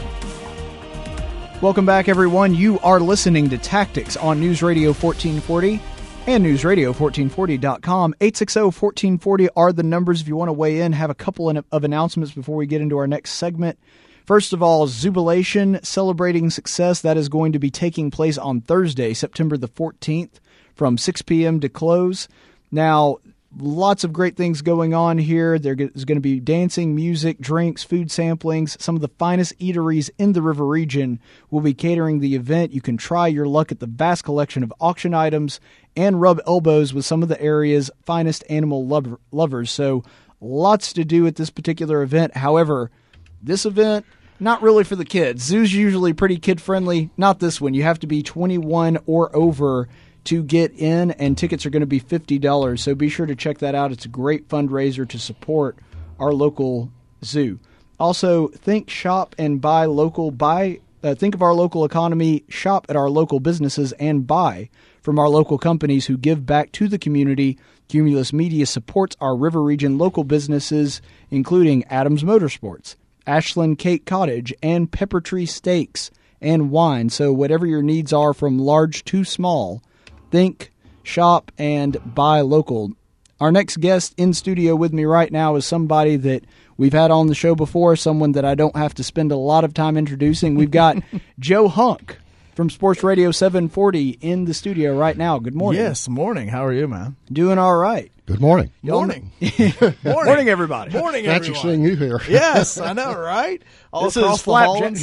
Welcome back, everyone. You are listening to Tactics on News Radio 1440 and newsradio1440.com. 860-1440 are the numbers if you want to weigh in. Have a couple of announcements before we get into our next segment. First of all, Zubilation, Celebrating Success. That is going to be taking place on Thursday, September the 14th, from 6 p.m. to close. Now, lots of great things going on here. There's going to be dancing, music, drinks, food samplings. Some of the finest eateries in the River Region will be catering the event. You can try your luck at the vast collection of auction items and rub elbows with some of the area's finest animal lovers. So lots to do at this particular event. However, this event, not really for the kids. Zoo's usually pretty kid-friendly. Not this one. You have to be 21 or over to get in, and tickets are going to be $50. So be sure to check that out. It's a great fundraiser to support our local zoo. Also, think, shop, and buy local. Think of our local economy, shop at our local businesses, and buy from our local companies who give back to the community. Cumulus Media supports our River Region local businesses, including Adams Motorsports, Ashland Cake Cottage, and Pepper Tree Steaks and Wine. So whatever your needs are, from large to small, think, shop, and buy local. Our next guest in studio with me right now is somebody that we've had on the show before, someone that I don't have to spend a lot of time introducing. We've got Joe Hunk from Sports Radio 740 in the studio right now. Good morning. Yes, morning. How are you, man? Doing all right. Good morning. Morning. Morning, everybody. Morning, Fancy everyone. seeing you here. Yes, I know, right? All This across is the hall and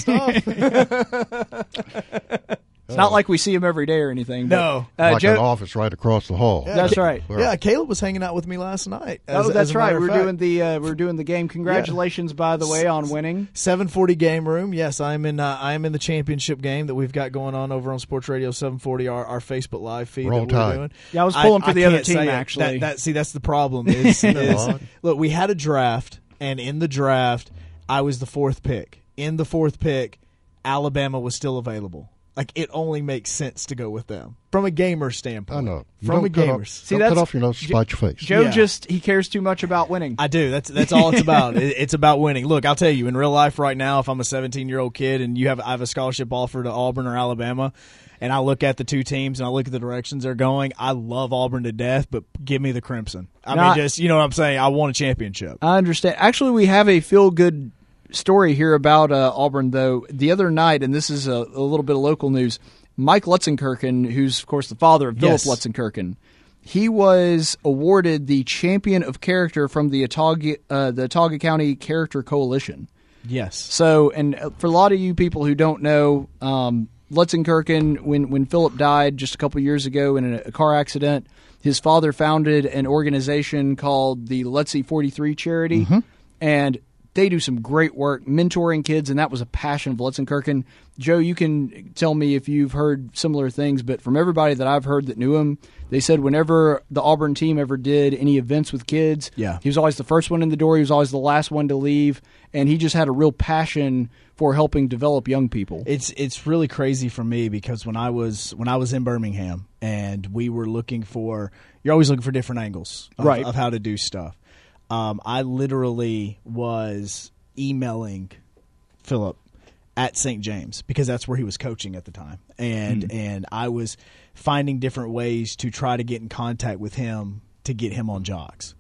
Flapjack. stuff. It's not like we see him every day or anything. But, No. Like Joe, an office right across the hall. That's right. Yeah, Caleb was hanging out with me last night. That's right. We're doing the game. Congratulations, by the way, on winning 740 game room. Yes, I'm in the championship game that we've got going on over on Sports Radio 740, our Facebook Live feed Roll that we're Tide. doing. Yeah, I was pulling for the other can't team, say it. actually. That's the problem. Is look, we had a draft, and in the draft, I was the fourth pick. In the fourth pick, Alabama was still available. Like, it only makes sense to go with them from a gamer standpoint. I know. From a gamer. Don't cut off your nose to spite your face. Joe he cares too much about winning. I do. That's all it's about. It's about winning. Look, I'll tell you, in real life right now, if I'm a 17-year-old kid and I have a scholarship offer to Auburn or Alabama, and I look at the two teams and I look at the directions they're going, I love Auburn to death, but give me the Crimson. I mean, just, you know what I'm saying? I want a championship. I understand. Actually, we have a feel-good story here about Auburn, though. The other night, and this is a little bit of local news, Mike Lutzenkirchen, who's, of course, the father of Philip Lutzenkirchen, he was awarded the Champion of Character from the Autauga County Character Coalition. Yes. So, and for a lot of you people who don't know, Lutzenkirchen, when Philip died just a couple years ago in a car accident, his father founded an organization called the Lutzy 43 Charity, and they do some great work mentoring kids, and that was a passion of Lutzenkirchen. Joe, you can tell me if you've heard similar things, but from everybody that I've heard that knew him, they said whenever the Auburn team ever did any events with kids, he was always the first one in the door. He was always the last one to leave, and he just had a real passion for helping develop young people. It's really crazy for me because when I was in Birmingham and we were looking for, you're always looking for different angles of how to do stuff. I literally was emailing Philip at St. James because that's where he was coaching at the time, and I was finding different ways to try to get in contact with him to get him on jogs.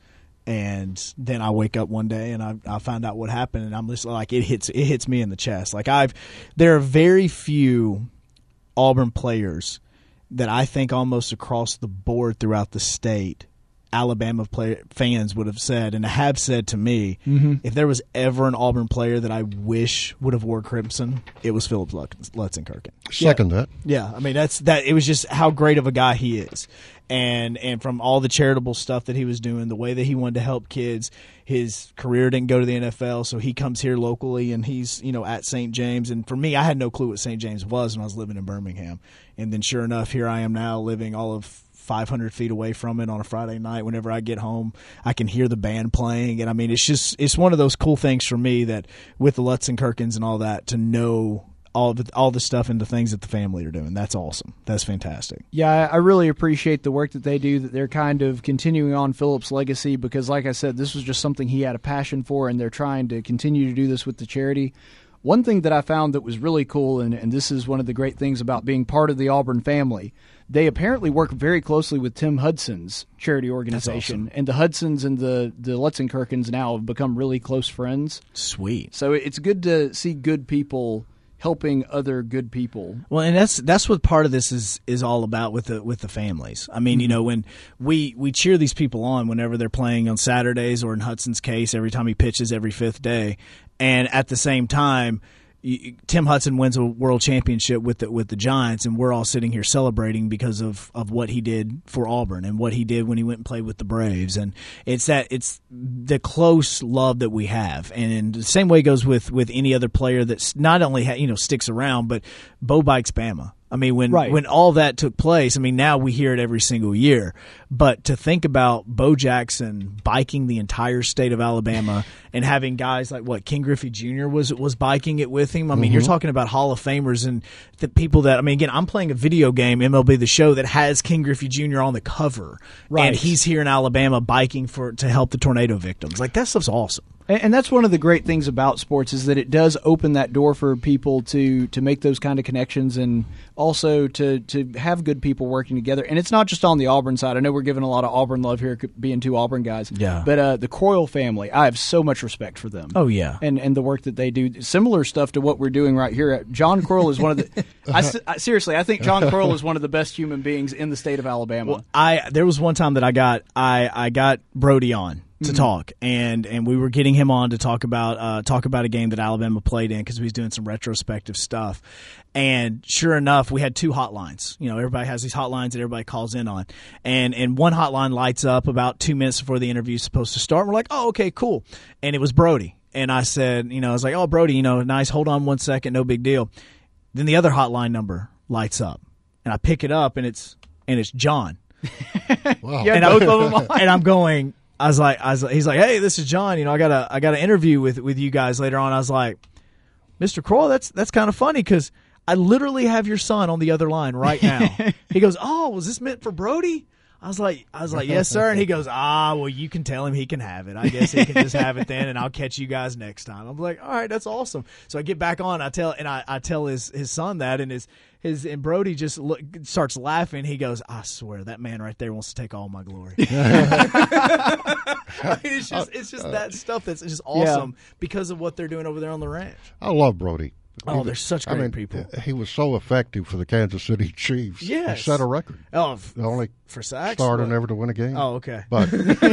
And then I wake up one day and I find out what happened, and I'm just like, it hits me in the chest. Like there are very few Auburn players that I think almost across the board throughout the state, Alabama fans would have said and have said to me, if there was ever an Auburn player that I wish would have wore crimson, it was Philip Lutzenkirchen. Second that. Yeah, I mean that. It was just how great of a guy he is, and from all the charitable stuff that he was doing, the way that he wanted to help kids. His career didn't go to the NFL, so he comes here locally, and he's at St. James. And for me, I had no clue what St. James was when I was living in Birmingham, and then sure enough, here I am now living all of 500 feet away from it on a Friday night. Whenever I get home, I can hear the band playing. And I mean, it's one of those cool things for me that with the Lutzenkirchens and all that, to know all the stuff and the things that the family are doing. That's awesome. That's fantastic. Yeah, I really appreciate the work that they do, that they're kind of continuing on Philip's legacy, because like I said, this was just something he had a passion for, and they're trying to continue to do this with the charity. One thing that I found that was really cool, and this is one of the great things about being part of the Auburn family, they apparently work very closely with Tim Hudson's charity organization. Awesome. And the Hudsons and the Lutzenkirchens now have become really close friends. Sweet. So it's good to see good people helping other good people. Well, and that's what part of this is all about with the families. I mean, when we cheer these people on whenever they're playing on Saturdays, or in Hudson's case, every time he pitches every fifth day, and at the same time, Tim Hudson wins a world championship with the Giants, and we're all sitting here celebrating because of what he did for Auburn and what he did when he went and played with the Braves. And it's the close love that we have. And the same way goes with any other player that's not only sticks around, but Bo Bikes Bama. I mean, when all that took place, I mean, now we hear it every single year. But to think about Bo Jackson biking the entire state of Alabama and having guys like King Griffey Jr. was biking it with him. I mean, you're talking about Hall of Famers and the people that, I mean, again, I'm playing a video game, MLB The Show, that has King Griffey Jr. on the cover. Right. And he's here in Alabama biking to help the tornado victims. Like, that stuff's awesome. And that's one of the great things about sports, is that it does open that door for people to make those kind of connections, and also to have good people working together. And it's not just on the Auburn side. I know we're giving a lot of Auburn love here, being two Auburn guys. Yeah. But the Croyle family, I have so much respect for them. Oh, yeah. And the work that they do. Similar stuff to what we're doing right here. John Croyle is one of the – seriously, I think John Croyle is one of the best human beings in the state of Alabama. Well, there was one time that I got Brody on to talk, and we were getting him on to talk about a game that Alabama played in, because he was doing some retrospective stuff. And sure enough, we had two hotlines. Everybody has these hotlines that everybody calls in on, and one hotline lights up about 2 minutes before the interview is supposed to start. We're like, oh, okay, cool. And it was Brody, and I said, I was like, oh, Brody, nice, hold on 1 second, no big deal. Then the other hotline number lights up, and I pick it up, and it's John. Wow. Yeah, both of them. And I'm going. I was like, he's like, hey, this is John. I got an interview with you guys later on. I was like, Mr. Croyle, that's kind of funny, because I literally have your son on the other line right now. He goes, oh, was this meant for Brody? I was like, yes, sir. And he goes, well, you can tell him he can have it. I guess he can just have it then, and I'll catch you guys next time. I'm like, all right, that's awesome. So I get back on. I tell his son that, and and Brody just starts laughing. He goes, I swear that man right there wants to take all my glory. I mean, it's just that stuff that's just awesome because of what they're doing over there on the ranch. I love Brody. Oh, they're such great people. He was so effective for the Kansas City Chiefs. Yes. He set a record. Oh, the only for sacks? starter never to win a game. Oh, okay. But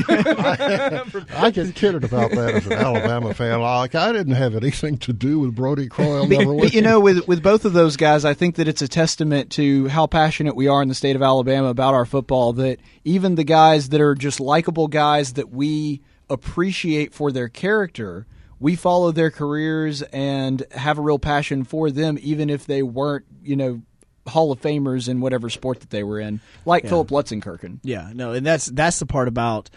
I get kidded about that as an Alabama fan. Like, I didn't have anything to do with Brody Croyle never winning. But, with both of those guys, I think that it's a testament to how passionate we are in the state of Alabama about our football, that even the guys that are just likable guys that we appreciate for their character, we follow their careers and have a real passion for them, even if they weren't, Hall of Famers in whatever sport that they were in, like Philip Lutzenkirchen. Yeah, no, and that's the part about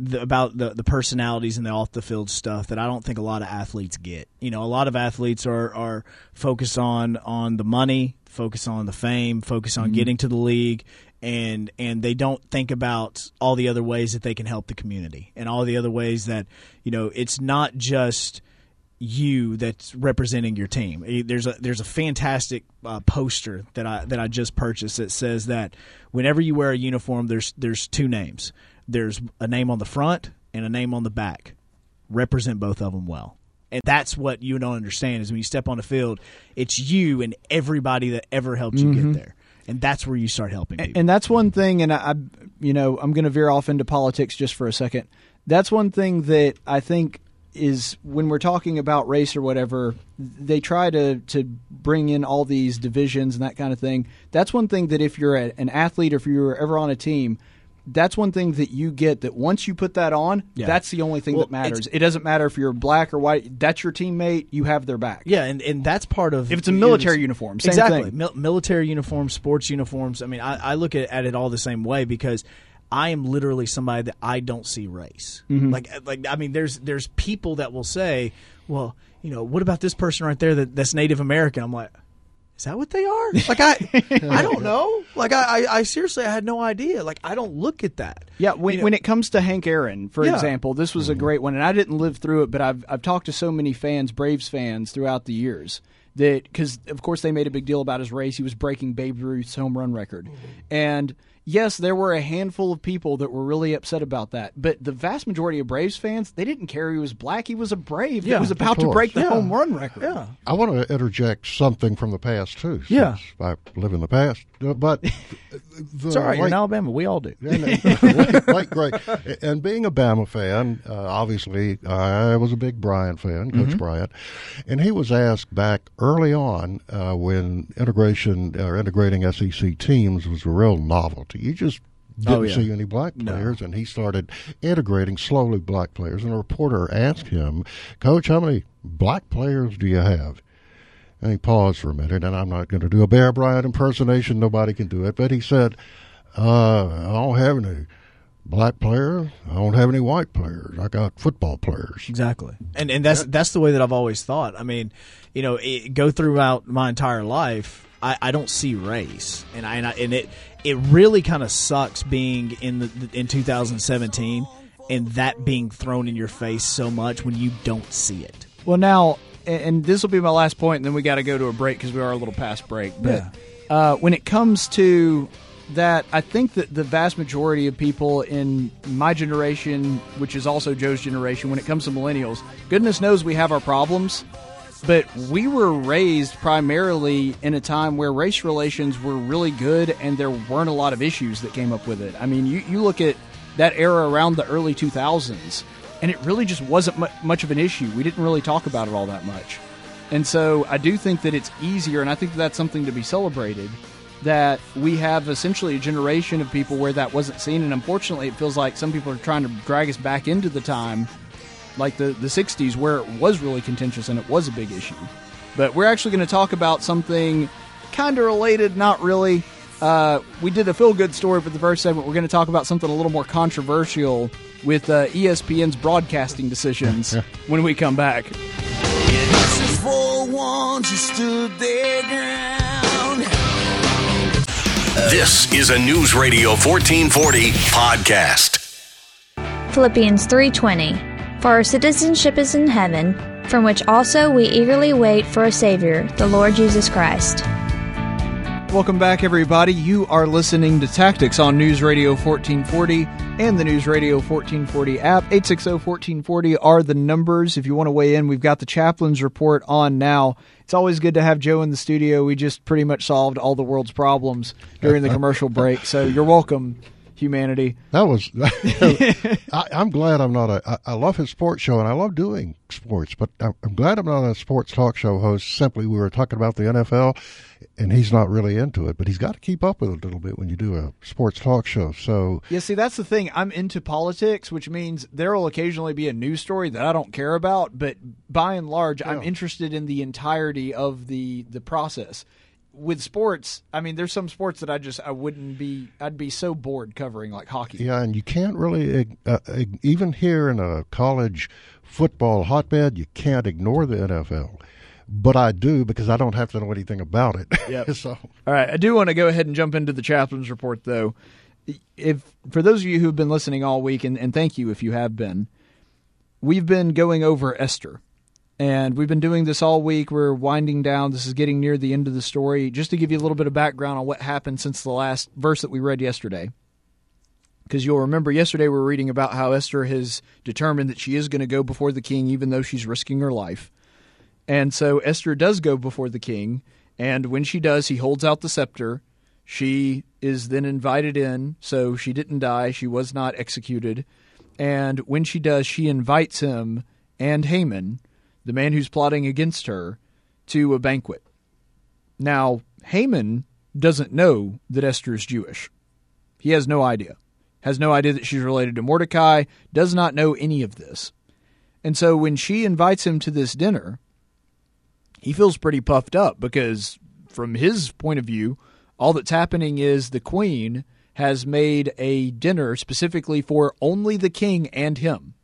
the personalities and the off the field stuff that I don't think a lot of athletes get. A lot of athletes are focused on the money, focused on the fame, focused on getting to the league, and they don't think about all the other ways that they can help the community and all the other ways that it's not just you that's representing your team. There's a fantastic poster that I just purchased that says that whenever you wear a uniform, there's two names. There's a name on the front and a name on the back. Represent both of them well. And that's what you don't understand is when you step on the field, it's you and everybody that ever helped you get there. And that's where you start helping people. And that's one thing, and I'm going to veer off into politics just for a second. That's one thing that I think is when we're talking about race or whatever, they try to bring in all these divisions and that kind of thing. That's one thing that if you're an athlete or if you're ever on a team, that's one thing that you get that once you put that on, that's the only thing that matters. It doesn't matter if you're black or white. That's your teammate. You have their back. Yeah, and that's part of... If it's a military uniform, same thing. Military uniforms, sports uniforms. I mean, I look at it all the same way because I am literally somebody that I don't see race. Like I mean, there's people that will say, well, what about this person right there that's Native American? I'm like, is that what they are? Like I don't know. Like I seriously, I had no idea. Like I don't look at that. Yeah, when it comes to Hank Aaron, for example, this was a great one, and I didn't live through it, but I've talked to so many fans, Braves fans, throughout the years that because of course they made a big deal about his race. He was breaking Babe Ruth's home run record, and yes, there were a handful of people that were really upset about that, but the vast majority of Braves fans, they didn't care he was black. He was a Brave that was about to break the home run record. Yeah. I want to interject something from the past, too. Since I live in the past. But it's all right. You're in Alabama. We all do. Great. And being a Bama fan, obviously, I was a big Bryant fan, Coach Bryant. And he was asked back early on when integrating SEC teams was a real novelty. You just didn't see any black players, and he started integrating slowly black players. And a reporter asked him, Coach, how many black players do you have? And he paused for a minute, and I'm not going to do a Bear Bryant impersonation. Nobody can do it. But he said, I don't have any black players. I don't have any white players. I got football players. Exactly. And that's the way that I've always thought. I mean, go throughout my entire life, I don't see race. And it really kind of sucks being in 2017 and that being thrown in your face so much when you don't see it. Well, now, and this will be my last point, and then we got to go to a break because we are a little past break. But when it comes to that, I think that the vast majority of people in my generation, which is also Joe's generation, when it comes to millennials, goodness knows we have our problems. But we were raised primarily in a time where race relations were really good and there weren't a lot of issues that came up with it. I mean, you look at that era around the early 2000s, and it really just wasn't much of an issue. We didn't really talk about it all that much. And so I do think that it's easier, and I think that's something to be celebrated, that we have essentially a generation of people where that wasn't seen. And unfortunately, it feels like some people are trying to drag us back into the time like the 60s where it was really contentious and it was a big issue. But we're actually going to talk about something kind of related, not really. We did a feel-good story for the first segment. We're going to talk about something a little more controversial with ESPN's broadcasting decisions when we come back. This is for ones who stood their ground. This is a News Radio 1440 podcast. Philippians 3:20. For our citizenship is in heaven, from which also we eagerly wait for a Savior, the Lord Jesus Christ. Welcome back, everybody. You are listening to Tactics on News Radio 1440 and the News Radio 1440 app. 860-1440 are the numbers. If you want to weigh in, we've got the Chaplain's Report on now. It's always good to have Joe in the studio. We just pretty much solved all the world's problems during the commercial break, so you're welcome, humanity. That was I'm glad I'm not I love his sports show and I love doing sports, but I'm glad I'm not a sports talk show host. Simply, we were talking about the NFL. and he's not really into it, but he's got to keep up with it a little bit when you do a sports talk show. So yeah, see, that's the thing. I'm into politics, which means there will occasionally be a news story that I don't care about, but by and large, I'm interested in the entirety of the process. With sports, I mean, there's some sports that I'd be so bored covering, like hockey. Yeah, and you can't really, even here in a college football hotbed, you can't ignore the NFL. But I do, because I don't have to know anything about it. Yep. So. All right, I do want to go ahead and jump into the chaplain's report, though. For those of you who've been listening all week, and thank you if you have been, we've been going over Esther. And we've been doing this all week. We're winding down. This is getting near the end of the story. Just to give you a little bit of background on what happened since the last verse that we read yesterday. Because you'll remember yesterday we were reading about how Esther has determined that she is going to go before the king even though she's risking her life. And so Esther does go before the king. And when she does, he holds out the scepter. She is then invited in. So she didn't die. She was not executed. And when she does, she invites him and Haman, the man who's plotting against her, to a banquet. Now, Haman doesn't know that Esther is Jewish. He has no idea. Has no idea that she's related to Mordecai, does not know any of this. And so when she invites him to this dinner, he feels pretty puffed up because from his point of view, all that's happening is the queen has made a dinner specifically for only the king and him.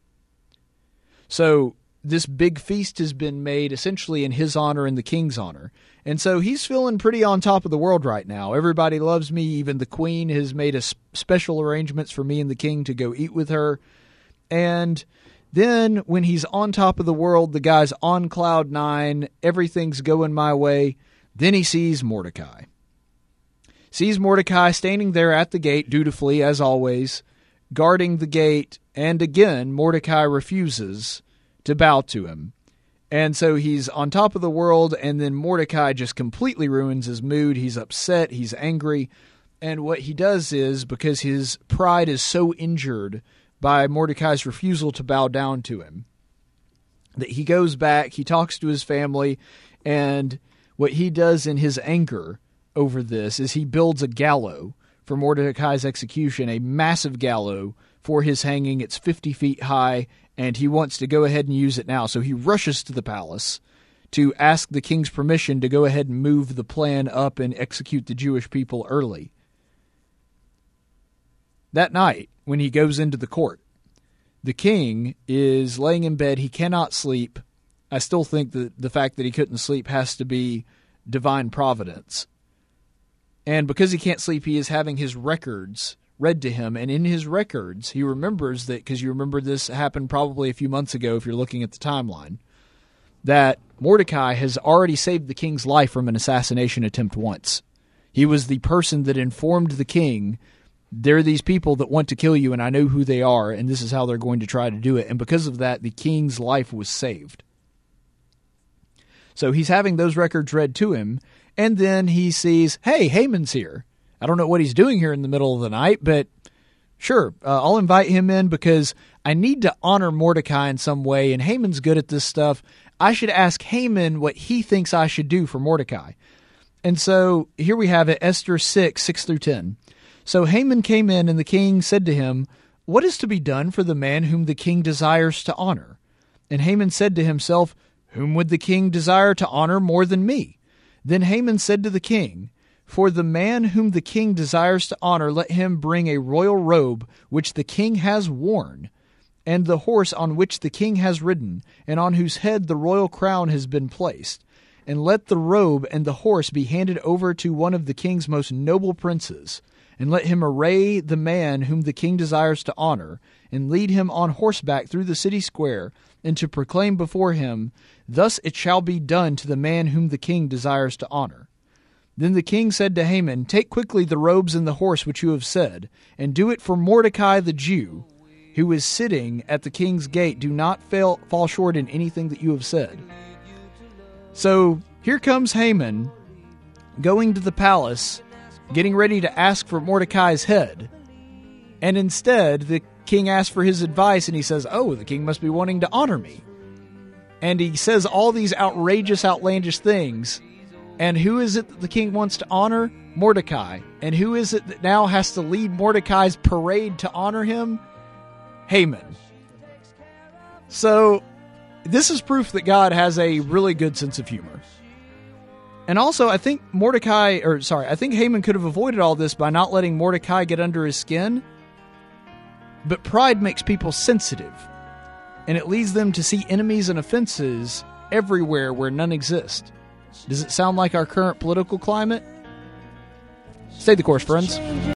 So this big feast has been made essentially in his honor and the king's honor. And so he's feeling pretty on top of the world right now. Everybody loves me. Even the queen has made a special arrangements for me and the king to go eat with her. And then when he's on top of the world, the guy's on cloud nine, everything's going my way. Then he sees Mordecai. Sees Mordecai standing there at the gate, dutifully as always, guarding the gate. And again, Mordecai refuses to bow to him. And so he's on top of the world, and then Mordecai just completely ruins his mood. He's upset, he's angry, and what he does is, because his pride is so injured by Mordecai's refusal to bow down to him, that he goes back, he talks to his family, and what he does in his anger over this is he builds a gallows for Mordecai's execution, a massive gallows for his hanging. It's 50 feet high, and he wants to go ahead and use it now. So he rushes to the palace to ask the king's permission to go ahead and move the plan up and execute the Jewish people early. That night, when he goes into the court, the king is laying in bed. He cannot sleep. I still think that the fact that he couldn't sleep has to be divine providence. And because he can't sleep, he is having his records read to him, and in his records, he remembers that, because you remember this happened probably a few months ago if you're looking at the timeline, that Mordecai has already saved the king's life from an assassination attempt once. He was the person that informed the king, there are these people that want to kill you, and I know who they are, and this is how they're going to try to do it. And because of that, the king's life was saved. So he's having those records read to him, and then he sees, hey, Haman's here. I don't know what he's doing here in the middle of the night, but sure, I'll invite him in because I need to honor Mordecai in some way, and Haman's good at this stuff. I should ask Haman what he thinks I should do for Mordecai. And so here we have it, Esther 6:6-10. So Haman came in, and the king said to him, what is to be done for the man whom the king desires to honor? And Haman said to himself, whom would the king desire to honor more than me? Then Haman said to the king, for the man whom the king desires to honor, let him bring a royal robe which the king has worn, and the horse on which the king has ridden, and on whose head the royal crown has been placed. And let the robe and the horse be handed over to one of the king's most noble princes. And let him array the man whom the king desires to honor, and lead him on horseback through the city square, and to proclaim before him, thus it shall be done to the man whom the king desires to honor. Then the king said to Haman, take quickly the robes and the horse which you have said, and do it for Mordecai the Jew, who is sitting at the king's gate. Do not fall short in anything that you have said. So here comes Haman going to the palace, getting ready to ask for Mordecai's head. And instead, the king asks for his advice, and he says, oh, the king must be wanting to honor me. And he says all these outrageous, outlandish things. And who is it that the king wants to honor? Mordecai. And who is it that now has to lead Mordecai's parade to honor him? Haman. So, this is proof that God has a really good sense of humor. And also, I think Haman could have avoided all this by not letting Mordecai get under his skin. But pride makes people sensitive, and it leads them to see enemies and offenses everywhere where none exist. Does it sound like our current political climate? Stay the course, friends.